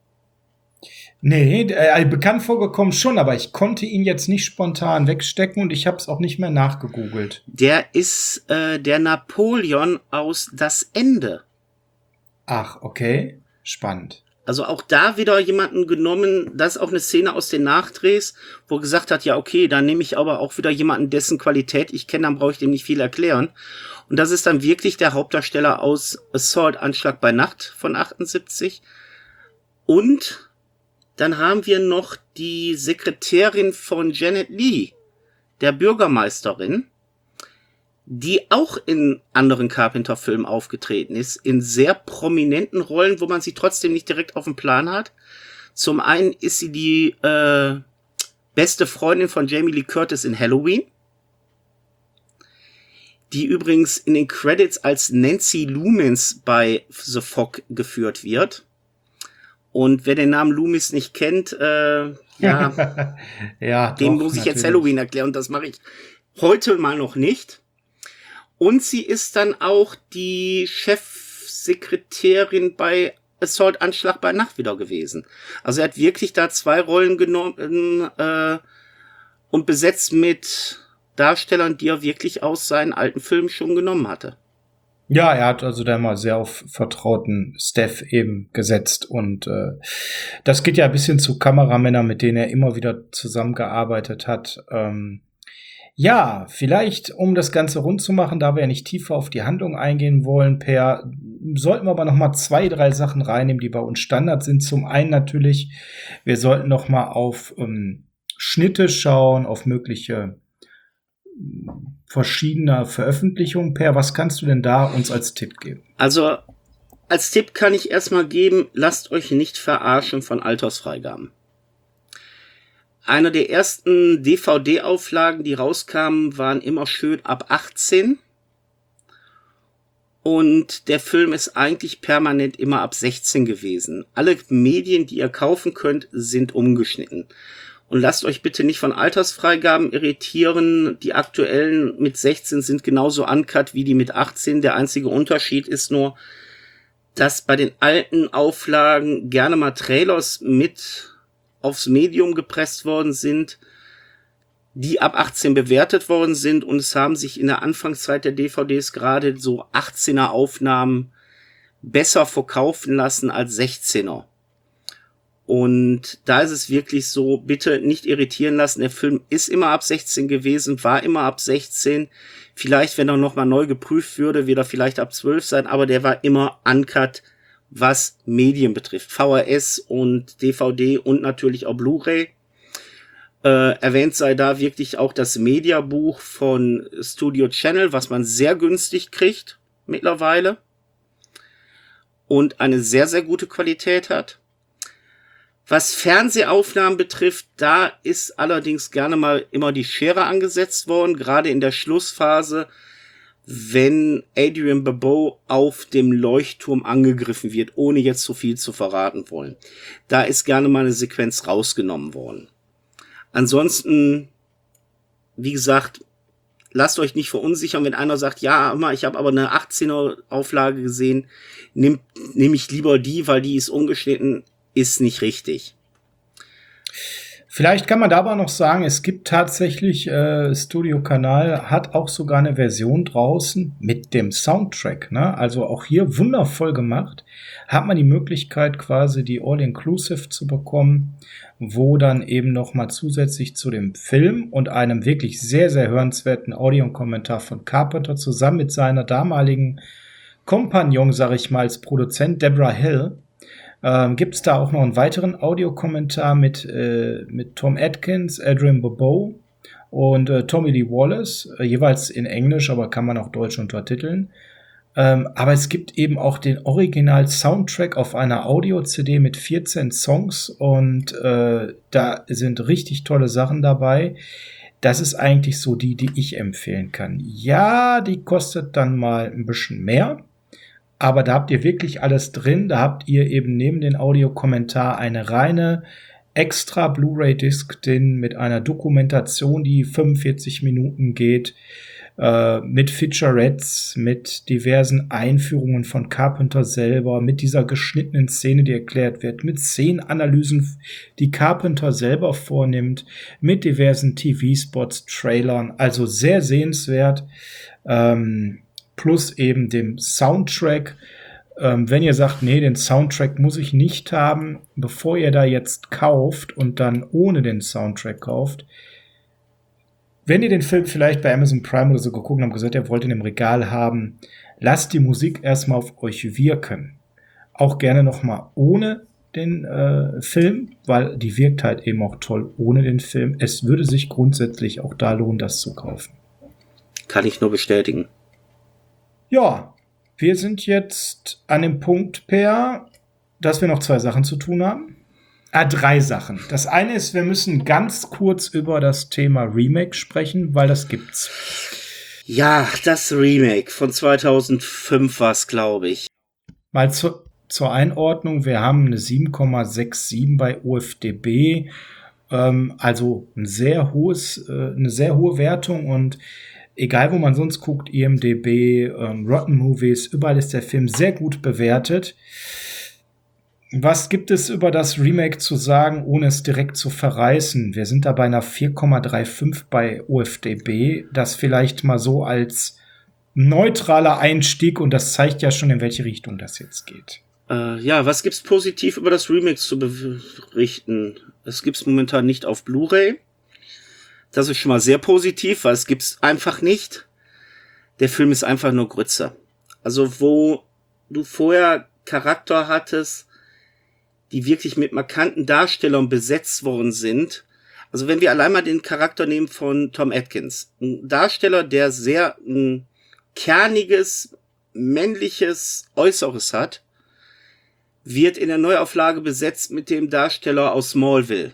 Nee, äh, bekannt vorgekommen schon, aber ich konnte ihn jetzt nicht spontan wegstecken und ich habe es auch nicht mehr nachgegoogelt. Der ist äh, der Napoleon aus Das Ende. Ach, okay. Spannend. Also auch da wieder jemanden genommen, das ist auch eine Szene aus den Nachdrehs, wo er gesagt hat, ja okay, dann nehme ich aber auch wieder jemanden, dessen Qualität ich kenne, dann brauche ich dem nicht viel erklären. Und das ist dann wirklich der Hauptdarsteller aus Assault, Anschlag bei Nacht von achtundsiebzig. Und dann haben wir noch die Sekretärin von Janet Leigh, der Bürgermeisterin, die auch in anderen Carpenter-Filmen aufgetreten ist, in sehr prominenten Rollen, wo man sie trotzdem nicht direkt auf dem Plan hat. Zum einen ist sie die äh, beste Freundin von Jamie Lee Curtis in Halloween, die übrigens in den Credits als Nancy Loomis bei The Fog geführt wird. Und wer den Namen Loomis nicht kennt, äh, ja, ja, dem doch, muss ich natürlich. jetzt Halloween erklären und das mache ich heute mal noch nicht. Und sie ist dann auch die Chefsekretärin bei Assault, Anschlag bei Nacht wieder gewesen. Also er hat wirklich da zwei Rollen genommen äh, und besetzt mit Darstellern, die er wirklich aus seinen alten Filmen schon genommen hatte. Ja, er hat also da mal sehr auf vertrauten Staff eben gesetzt und äh, das geht ja ein bisschen zu Kameramännern, mit denen er immer wieder zusammengearbeitet hat. Ähm, ja, vielleicht, um das Ganze rund zu machen, da wir ja nicht tiefer auf die Handlung eingehen wollen, Per, sollten wir aber noch mal zwei, drei Sachen reinnehmen, die bei uns Standard sind. Zum einen natürlich, wir sollten noch mal auf ähm, Schnitte schauen, auf mögliche verschiedener Veröffentlichungen. Per, was kannst du denn da uns als Tipp geben? Also als Tipp kann ich erstmal geben, lasst euch nicht verarschen von Altersfreigaben. Eine der ersten D V D-Auflagen, die rauskamen, waren immer schön ab achtzehn. Und der Film ist eigentlich permanent immer ab sechzehn gewesen. Alle Medien, die ihr kaufen könnt, sind umgeschnitten. Und lasst euch bitte nicht von Altersfreigaben irritieren. Die aktuellen mit sechzehn sind genauso uncut wie die mit achtzehn. Der einzige Unterschied ist nur, dass bei den alten Auflagen gerne mal Trailers mit aufs Medium gepresst worden sind, die ab achtzehn bewertet worden sind. Und es haben sich in der Anfangszeit der D V Ds gerade so achtzehner Aufnahmen besser verkaufen lassen als sechzehner. Und da ist es wirklich so, bitte nicht irritieren lassen. Der Film ist immer ab sechzehn gewesen, war immer ab sechzehn. Vielleicht, wenn er nochmal neu geprüft würde, wird er vielleicht ab zwölf sein, aber der war immer uncut was Medien betrifft. V H S und D V D und natürlich auch Blu-ray. Äh, erwähnt sei da wirklich auch das Mediabuch von Studio Channel, was man sehr günstig kriegt mittlerweile und eine sehr, sehr gute Qualität hat. Was Fernsehaufnahmen betrifft, da ist allerdings gerne mal immer die Schere angesetzt worden, gerade in der Schlussphase, wenn Adrian Barbeau auf dem Leuchtturm angegriffen wird, ohne jetzt zu viel zu verraten wollen. Da ist gerne mal eine Sequenz rausgenommen worden. Ansonsten, wie gesagt, lasst euch nicht verunsichern, wenn einer sagt, ja, ich habe aber eine achtzehner Auflage gesehen, nehmt nehme ich lieber die, weil die ist ungeschnitten, ist nicht richtig. Vielleicht kann man da aber noch sagen, es gibt tatsächlich, äh, Studio Kanal hat auch sogar eine Version draußen mit dem Soundtrack, ne? Also auch hier wundervoll gemacht. Hat man die Möglichkeit, quasi die All-Inclusive zu bekommen, wo dann eben noch mal zusätzlich zu dem Film und einem wirklich sehr, sehr hörenswerten Audiokommentar von Carpenter zusammen mit seiner damaligen Kompagnon, sag ich mal, als Produzent Deborah Hill, Ähm, gibt es da auch noch einen weiteren Audiokommentar mit, äh, mit Tom Atkins, Adrian Barbeau und äh, Tommy Lee Wallace, äh, jeweils in Englisch, aber kann man auch Deutsch untertiteln. Ähm, aber es gibt eben auch den Original-Soundtrack auf einer Audio-C D mit vierzehn Songs und äh, da sind richtig tolle Sachen dabei. Das ist eigentlich so die, die ich empfehlen kann. Ja, die kostet dann mal ein bisschen mehr. Aber da habt ihr wirklich alles drin. Da habt ihr eben neben den Audiokommentar eine reine extra Blu-ray-Disc drin mit einer Dokumentation, die fünfundvierzig Minuten geht, äh, mit Featurettes, mit diversen Einführungen von Carpenter selber, mit dieser geschnittenen Szene, die erklärt wird, mit Szenenanalysen, die Carpenter selber vornimmt, mit diversen T V-Spots, Trailern. Also sehr sehenswert. Ähm, plus eben dem Soundtrack. Ähm, wenn ihr sagt, nee, den Soundtrack muss ich nicht haben, bevor ihr da jetzt kauft und dann ohne den Soundtrack kauft, wenn ihr den Film vielleicht bei Amazon Prime oder so geguckt habt und gesagt, ihr wollt ihn im Regal haben, lasst die Musik erstmal auf euch wirken. Auch gerne noch mal ohne den äh, Film, weil die wirkt halt eben auch toll ohne den Film. Es würde sich grundsätzlich auch da lohnen, das zu kaufen. Kann ich nur bestätigen. Ja, wir sind jetzt an dem Punkt, Per, dass wir noch zwei Sachen zu tun haben. Ah, drei Sachen. Das eine ist, wir müssen ganz kurz über das Thema Remake sprechen, weil das gibt's. Ja, das Remake von zweitausendfünf war's, glaube ich. Mal zu, zur Einordnung, wir haben eine sieben Komma siebenundsechzig bei O F D B, ähm, also ein sehr hohes, äh, eine sehr hohe Wertung und egal, wo man sonst guckt, I M D B, ähm, Rotten Movies, überall ist der Film sehr gut bewertet. Was gibt es über das Remake zu sagen, ohne es direkt zu verreißen? Wir sind da bei einer vier Komma fünfunddreißig bei O F D B. Das vielleicht mal so als neutraler Einstieg und das zeigt ja schon, in welche Richtung das jetzt geht. Äh, ja, was gibt's positiv über das Remake zu berichten? Es gibt's momentan nicht auf Blu-ray. Das ist schon mal sehr positiv, weil es gibt's einfach nicht. Der Film ist einfach nur Grütze. Also wo du vorher Charakter hattest, die wirklich mit markanten Darstellern besetzt worden sind. Also wenn wir allein mal den Charakter nehmen von Tom Atkins. Ein Darsteller, der sehr ein kerniges, männliches Äußeres hat, wird in der Neuauflage besetzt mit dem Darsteller aus Smallville.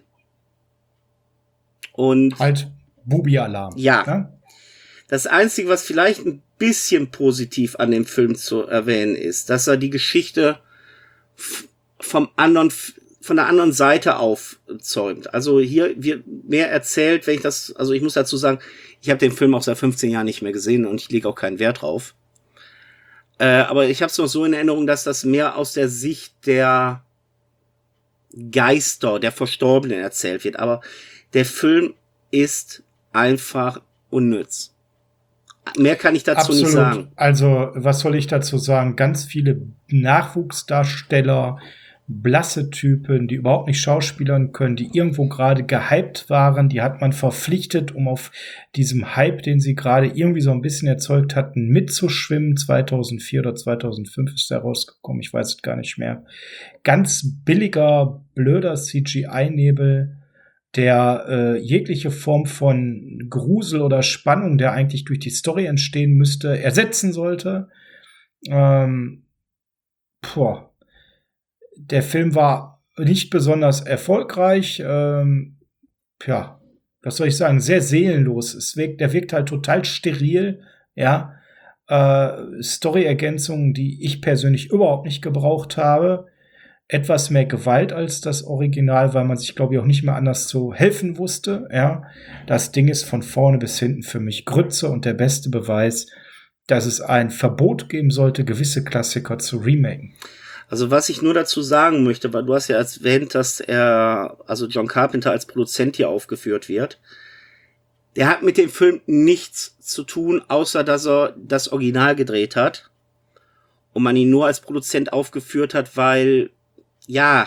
Und halt Bubi-Alarm. Ja. Ne? Das Einzige, was vielleicht ein bisschen positiv an dem Film zu erwähnen ist, dass er die Geschichte f- vom anderen, von der anderen Seite aufzäumt. Also hier wird mehr erzählt, wenn ich das, also ich muss dazu sagen, ich habe den Film auch seit fünfzehn Jahren nicht mehr gesehen und ich lege auch keinen Wert drauf. Äh, aber ich habe es noch so in Erinnerung, dass das mehr aus der Sicht der Geister, der Verstorbenen erzählt wird. Aber der Film ist einfach unnütz. Mehr kann ich dazu Absolut. nicht sagen. Also, was soll ich dazu sagen? Ganz viele Nachwuchsdarsteller, blasse Typen, die überhaupt nicht schauspielern können, die irgendwo gerade gehypt waren, die hat man verpflichtet, um auf diesem Hype, den sie gerade irgendwie so ein bisschen erzeugt hatten, mitzuschwimmen. zweitausendvier oder zweitausendfünf ist der rausgekommen, ich weiß es gar nicht mehr. Ganz billiger, blöder C G I-Nebel, der äh, jegliche Form von Grusel oder Spannung, der eigentlich durch die Story entstehen müsste, ersetzen sollte. Ähm, boah. Der Film war nicht besonders erfolgreich. Ähm, ja, was soll ich sagen? Sehr seelenlos. Es wirkt, der wirkt halt total steril. Ja, äh, Story-Ergänzungen, die ich persönlich überhaupt nicht gebraucht habe. Etwas mehr Gewalt als das Original, weil man sich, glaube ich, auch nicht mehr anders zu helfen wusste. Ja, das Ding ist von vorne bis hinten für mich Grütze und der beste Beweis, dass es ein Verbot geben sollte, gewisse Klassiker zu remaken. Also was ich nur dazu sagen möchte, weil du hast ja erwähnt, dass er, also John Carpenter als Produzent hier aufgeführt wird. Der hat mit dem Film nichts zu tun, außer dass er das Original gedreht hat. Und man ihn nur als Produzent aufgeführt hat, weil, ja,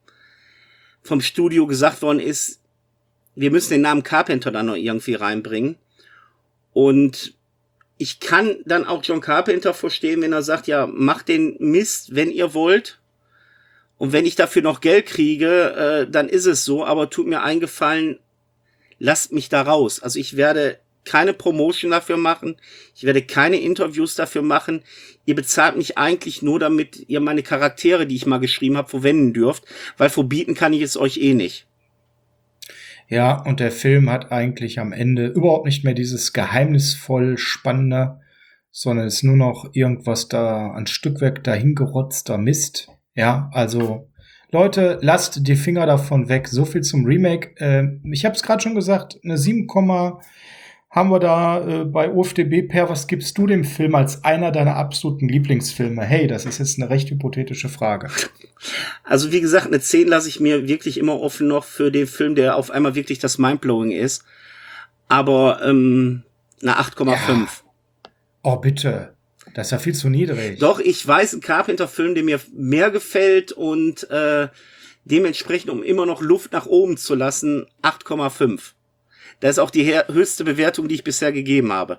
vom Studio gesagt worden ist, wir müssen den Namen Carpenter da noch irgendwie reinbringen. Und ich kann dann auch John Carpenter verstehen, wenn er sagt, ja, macht den Mist, wenn ihr wollt. Und wenn ich dafür noch Geld kriege, äh, dann ist es so. Aber tut mir einen Gefallen, lasst mich da raus. Also ich werde keine Promotion dafür machen. Ich werde keine Interviews dafür machen. Ihr bezahlt mich eigentlich nur, damit ihr meine Charaktere, die ich mal geschrieben habe, verwenden dürft. Weil verbieten kann ich es euch eh nicht. Ja, und der Film hat eigentlich am Ende überhaupt nicht mehr dieses geheimnisvoll Spannende, sondern ist nur noch irgendwas da an Stückwerk dahingerotzter Mist. Ja, also Leute, lasst die Finger davon weg. So viel zum Remake. Äh, ich habe es gerade schon gesagt, eine sieben, haben wir da äh, bei U F D B. Per, was gibst du dem Film als einer deiner absoluten Lieblingsfilme? Hey, das ist jetzt eine recht hypothetische Frage. Also wie gesagt, eine zehn lasse ich mir wirklich immer offen noch für den Film, der auf einmal wirklich das Mindblowing ist. Aber ähm, eine acht Komma fünf. Ja. Oh, bitte. Das ist ja viel zu niedrig. Doch, ich weiß, ein Carpenter-Film, der mir mehr gefällt und äh, dementsprechend, um immer noch Luft nach oben zu lassen, acht Komma fünf. Das ist auch die höchste Bewertung, die ich bisher gegeben habe.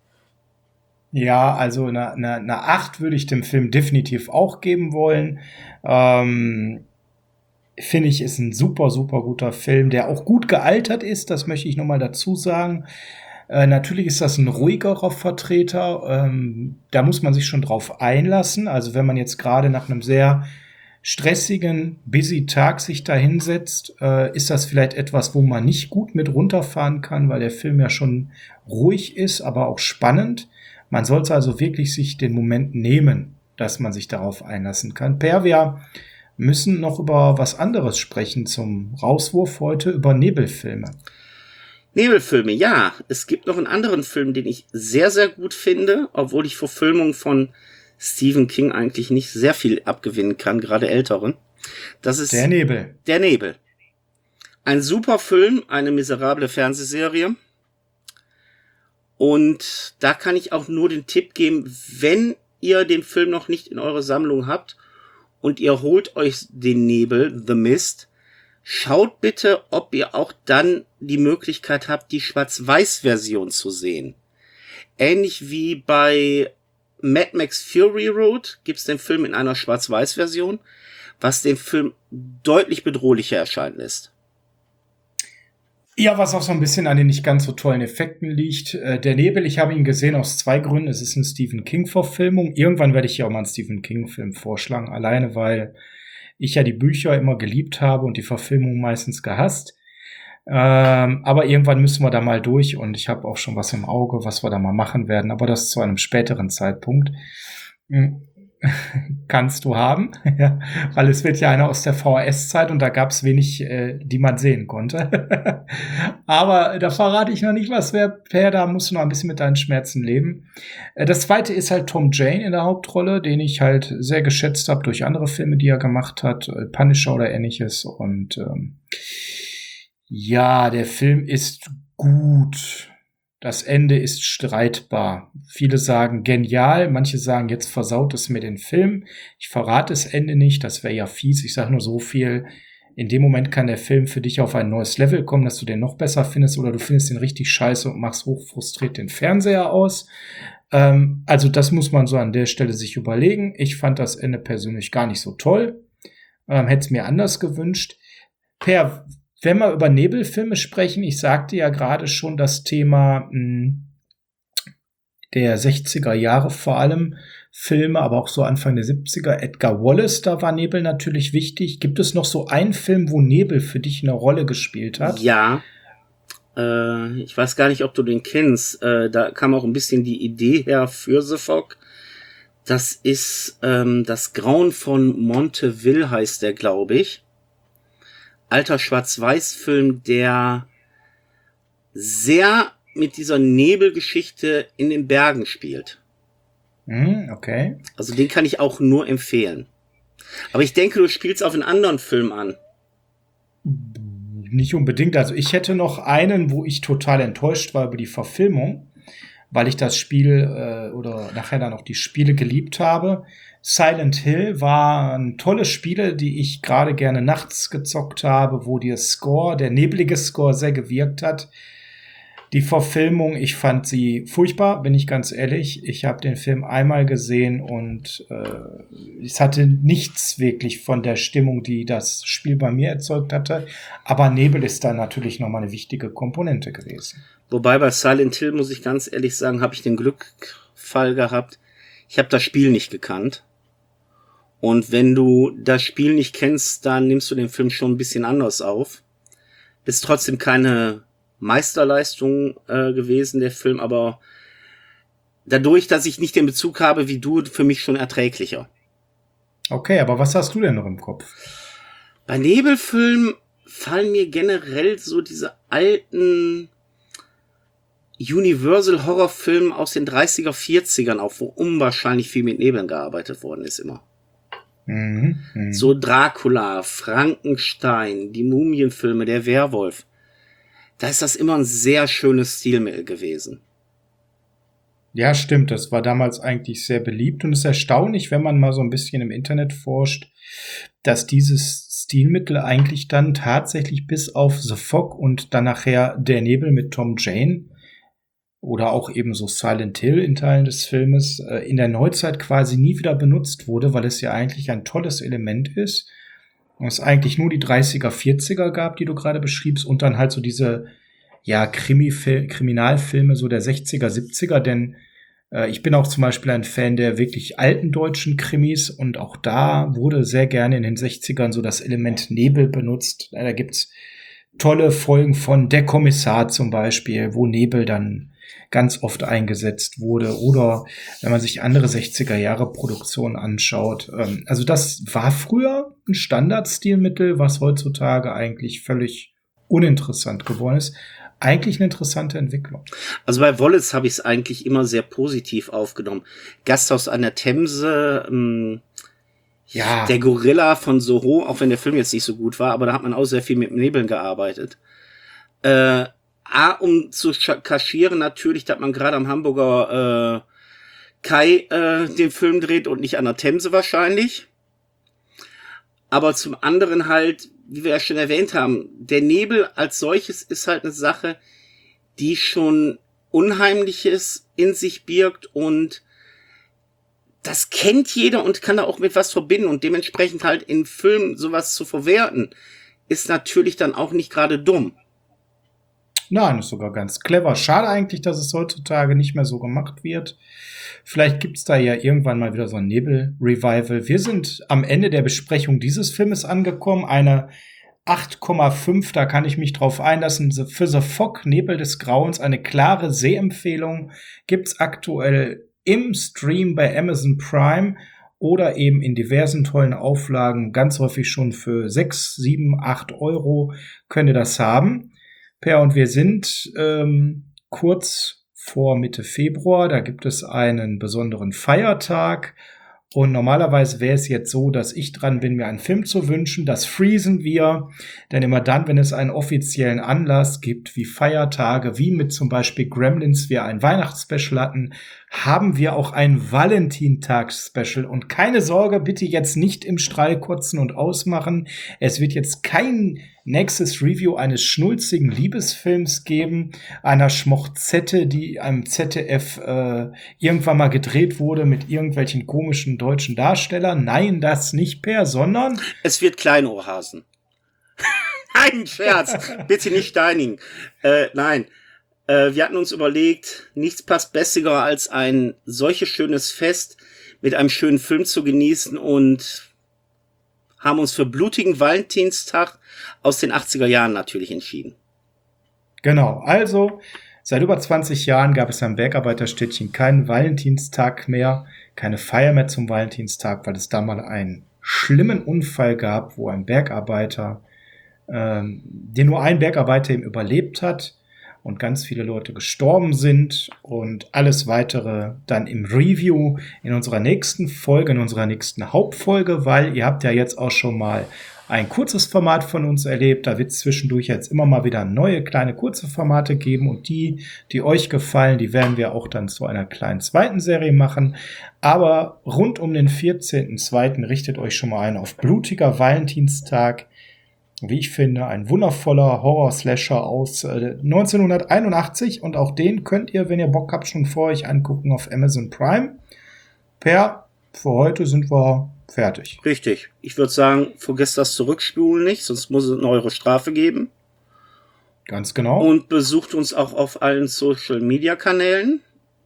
Ja, also eine, eine, eine acht würde ich dem Film definitiv auch geben wollen. Ähm, finde ich, ist ein super, super guter Film, der auch gut gealtert ist, das möchte ich nochmal dazu sagen. Äh, natürlich ist das ein ruhigerer Vertreter, ähm, da muss man sich schon drauf einlassen. Also wenn man jetzt gerade nach einem sehr stressigen, busy Tag sich da hinsetzt, äh, ist das vielleicht etwas, wo man nicht gut mit runterfahren kann, weil der Film ja schon ruhig ist, aber auch spannend. Man sollte also wirklich sich den Moment nehmen, dass man sich darauf einlassen kann. Per, wir müssen noch über was anderes sprechen zum Rauswurf heute, über Nebelfilme. Nebelfilme, ja. Es gibt noch einen anderen Film, den ich sehr, sehr gut finde, obwohl ich Verfilmungen von Stephen King eigentlich nicht sehr viel abgewinnen kann, gerade älteren. Das ist Der Nebel. Der Nebel. Ein super Film, eine miserable Fernsehserie. Und da kann ich auch nur den Tipp geben, wenn ihr den Film noch nicht in eurer Sammlung habt und ihr holt euch den Nebel, The Mist, schaut bitte, ob ihr auch dann die Möglichkeit habt, die Schwarz-Weiß-Version zu sehen. Ähnlich wie bei Mad Max Fury Road gibt's den Film in einer Schwarz-Weiß-Version, was den Film deutlich bedrohlicher erscheinen lässt. Ja, was auch so ein bisschen an den nicht ganz so tollen Effekten liegt. Äh, der Nebel, ich habe ihn gesehen aus zwei Gründen. Es ist eine Stephen King-Verfilmung. Irgendwann werde ich ja auch mal einen Stephen King-Film vorschlagen, alleine weil ich ja die Bücher immer geliebt habe und die Verfilmung meistens gehasst. Ähm, aber irgendwann müssen wir da mal durch und ich habe auch schon was im Auge, was wir da mal machen werden, aber das zu einem späteren Zeitpunkt. Kannst du haben, ja, weil es wird ja einer aus der V H S-Zeit und da gab es wenig, äh, die man sehen konnte. Aber da verrate ich noch nicht, was wer Per, da musst du noch ein bisschen mit deinen Schmerzen leben. Äh, das zweite ist halt Tom Jane in der Hauptrolle, den ich halt sehr geschätzt habe durch andere Filme, die er gemacht hat, äh, Punisher oder ähnliches. Und ähm, ja, der Film ist gut. Das Ende ist streitbar. Viele sagen genial, manche sagen, jetzt versaut es mir den Film. Ich verrate das Ende nicht, das wäre ja fies. Ich sage nur so viel. In dem Moment kann der Film für dich auf ein neues Level kommen, dass du den noch besser findest, oder du findest den richtig scheiße und machst hochfrustriert den Fernseher aus. Ähm, also das muss man so an der Stelle sich überlegen. Ich fand das Ende persönlich gar nicht so toll. Ähm, hätte es mir anders gewünscht. Per, wenn wir über Nebelfilme sprechen, ich sagte ja gerade schon das Thema mh, der sechziger Jahre vor allem Filme, aber auch so Anfang der siebziger. Edgar Wallace, da war Nebel natürlich wichtig. Gibt es noch so einen Film, wo Nebel für dich eine Rolle gespielt hat? Ja, äh, ich weiß gar nicht, ob du den kennst. Äh, da kam auch ein bisschen die Idee her für The Fog. Das ist ähm, das Grauen von Montevideo, heißt der, glaube ich. Alter Schwarz-Weiß-Film, der sehr mit dieser Nebelgeschichte in den Bergen spielt. Hm, okay. Also den kann ich auch nur empfehlen. Aber ich denke, du spielst auf einen anderen Film an. Nicht unbedingt. Also ich hätte noch einen, wo ich total enttäuscht war über die Verfilmung, weil ich das Spiel äh, oder nachher dann auch die Spiele geliebt habe. Silent Hill waren tolle Spiele, die ich gerade gerne nachts gezockt habe, wo der Score, der neblige Score sehr gewirkt hat. Die Verfilmung, ich fand sie furchtbar, bin ich ganz ehrlich. Ich habe den Film einmal gesehen und äh, es hatte nichts wirklich von der Stimmung, die das Spiel bei mir erzeugt hatte. Aber Nebel ist da natürlich nochmal eine wichtige Komponente gewesen. Wobei bei Silent Hill, muss ich ganz ehrlich sagen, habe ich den Glückfall gehabt. Ich habe das Spiel nicht gekannt. Und wenn du das Spiel nicht kennst, dann nimmst du den Film schon ein bisschen anders auf. Ist trotzdem keine Meisterleistung äh, gewesen, der Film, aber dadurch, dass ich nicht den Bezug habe wie du, für mich schon erträglicher. Okay, aber was hast du denn noch im Kopf? Bei Nebelfilmen fallen mir generell so diese alten Universal-Horrorfilme aus den dreißiger, vierzigern auf, wo unwahrscheinlich viel mit Nebeln gearbeitet worden ist immer. Mhm, mh. So Dracula, Frankenstein, die Mumienfilme, der Werwolf. Da ist das immer ein sehr schönes Stilmittel gewesen. Ja, stimmt. Das war damals eigentlich sehr beliebt und es ist erstaunlich, wenn man mal so ein bisschen im Internet forscht, dass dieses Stilmittel eigentlich dann tatsächlich bis auf The Fog und dann nachher Der Nebel mit Tom Jane oder auch eben so Silent Hill in Teilen des Filmes äh, in der Neuzeit quasi nie wieder benutzt wurde, weil es ja eigentlich ein tolles Element ist. Und es eigentlich nur die dreißiger, vierziger gab, die du gerade beschriebst, und dann halt so diese, ja, Krimi-Fil- Kriminalfilme so der sechziger, siebziger, denn äh, ich bin auch zum Beispiel ein Fan der wirklich alten deutschen Krimis und auch da wurde sehr gerne in den sechzigern so das Element Nebel benutzt. Da gibt's tolle Folgen von Der Kommissar zum Beispiel, wo Nebel dann ganz oft eingesetzt wurde, oder wenn man sich andere sechziger-Jahre-Produktionen anschaut. Ähm, also das war früher ein Standardstilmittel, was heutzutage eigentlich völlig uninteressant geworden ist. Eigentlich eine interessante Entwicklung. Also bei Wallace habe ich es eigentlich immer sehr positiv aufgenommen. Gasthaus an der Themse, ähm, ja, der Gorilla von Soho, auch wenn der Film jetzt nicht so gut war, aber da hat man auch sehr viel mit Nebeln gearbeitet. Äh, A, um zu kaschieren natürlich, dass man gerade am Hamburger äh, Kai äh, den Film dreht und nicht an der Themse wahrscheinlich. Aber zum anderen halt, wie wir ja schon erwähnt haben, der Nebel als solches ist halt eine Sache, die schon Unheimliches in sich birgt und das kennt jeder und kann da auch mit was verbinden und dementsprechend halt in Filmen sowas zu verwerten, ist natürlich dann auch nicht gerade dumm. Nein, ist sogar ganz clever. Schade eigentlich, dass es heutzutage nicht mehr so gemacht wird. Vielleicht gibt's da ja irgendwann mal wieder so ein Nebel-Revival. Wir sind am Ende der Besprechung dieses Filmes angekommen. Eine acht Komma fünf, da kann ich mich drauf einlassen. Für The Fog, Nebel des Grauens, eine klare Sehempfehlung. Gibt's aktuell im Stream bei Amazon Prime oder eben in diversen tollen Auflagen. Ganz häufig schon für sechs, sieben, acht Euro könnt ihr das haben. Per, und wir sind ähm, kurz vor Mitte Februar, da gibt es einen besonderen Feiertag Und normalerweise wäre es jetzt so, dass ich dran bin, mir einen Film zu wünschen. Das freezen wir. Denn immer dann, wenn es einen offiziellen Anlass gibt, wie Feiertage, wie mit zum Beispiel Gremlins, wir ein Weihnachtsspecial hatten, haben wir auch ein Valentintags-Special. Und keine Sorge, bitte jetzt nicht im Strahl kotzen und ausmachen. Es wird jetzt kein nächstes Review eines schnulzigen Liebesfilms geben, einer Schmochzette, die einem Z D F äh, irgendwann mal gedreht wurde mit irgendwelchen komischen deutschen Darstellern. Nein, das nicht, Per, sondern es wird Kleinohrhasen. Ein Scherz, bitte nicht steinigen. Äh, nein, äh, wir hatten uns überlegt, nichts passt besser als ein solches schönes Fest mit einem schönen Film zu genießen und haben uns für blutigen Valentinstag aus den achtziger Jahren natürlich entschieden. Genau, also seit über zwanzig Jahren gab es am Bergarbeiterstädtchen keinen Valentinstag mehr, keine Feier mehr zum Valentinstag, weil es da mal einen schlimmen Unfall gab, wo ein Bergarbeiter, ähm, den nur ein Bergarbeiter eben überlebt hat und ganz viele Leute gestorben sind und alles weitere dann im Review in unserer nächsten Folge, in unserer nächsten Hauptfolge, weil ihr habt ja jetzt auch schon mal ein kurzes Format von uns erlebt. Da wird es zwischendurch jetzt immer mal wieder neue kleine kurze Formate geben und die, die euch gefallen, die werden wir auch dann zu einer kleinen zweiten Serie machen. Aber rund um den vierzehnten zweiten richtet euch schon mal ein auf blutiger Valentinstag. Wie ich finde, ein wundervoller Horror-Slasher aus äh, neunzehnhunderteinundachtzig und auch den könnt ihr, wenn ihr Bock habt, schon vor euch angucken auf Amazon Prime. Per, für heute sind wir fertig. Richtig. Ich würde sagen, vergesst das Zurückspulen nicht, sonst muss es eine eure Strafe geben. Ganz genau. Und besucht uns auch auf allen Social-Media-Kanälen.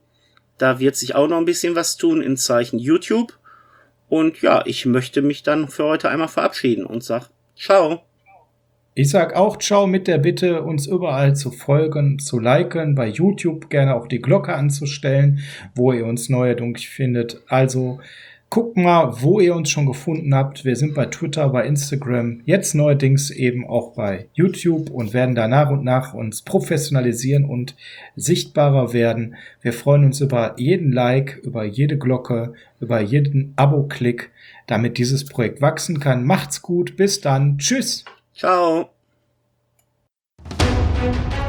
Da wird sich auch noch ein bisschen was tun in Zeichen YouTube. Und ja, ich möchte mich dann für heute einmal verabschieden und sag ciao. Ich sag auch ciao mit der Bitte, uns überall zu folgen, zu liken, bei YouTube gerne auch die Glocke anzustellen, wo ihr uns neuerdings findet. Also guckt mal, wo ihr uns schon gefunden habt. Wir sind bei Twitter, bei Instagram, jetzt neuerdings eben auch bei YouTube und werden da nach und nach uns professionalisieren und sichtbarer werden. Wir freuen uns über jeden Like, über jede Glocke, über jeden Abo-Klick, damit dieses Projekt wachsen kann. Macht's gut, bis dann, tschüss! Ciao.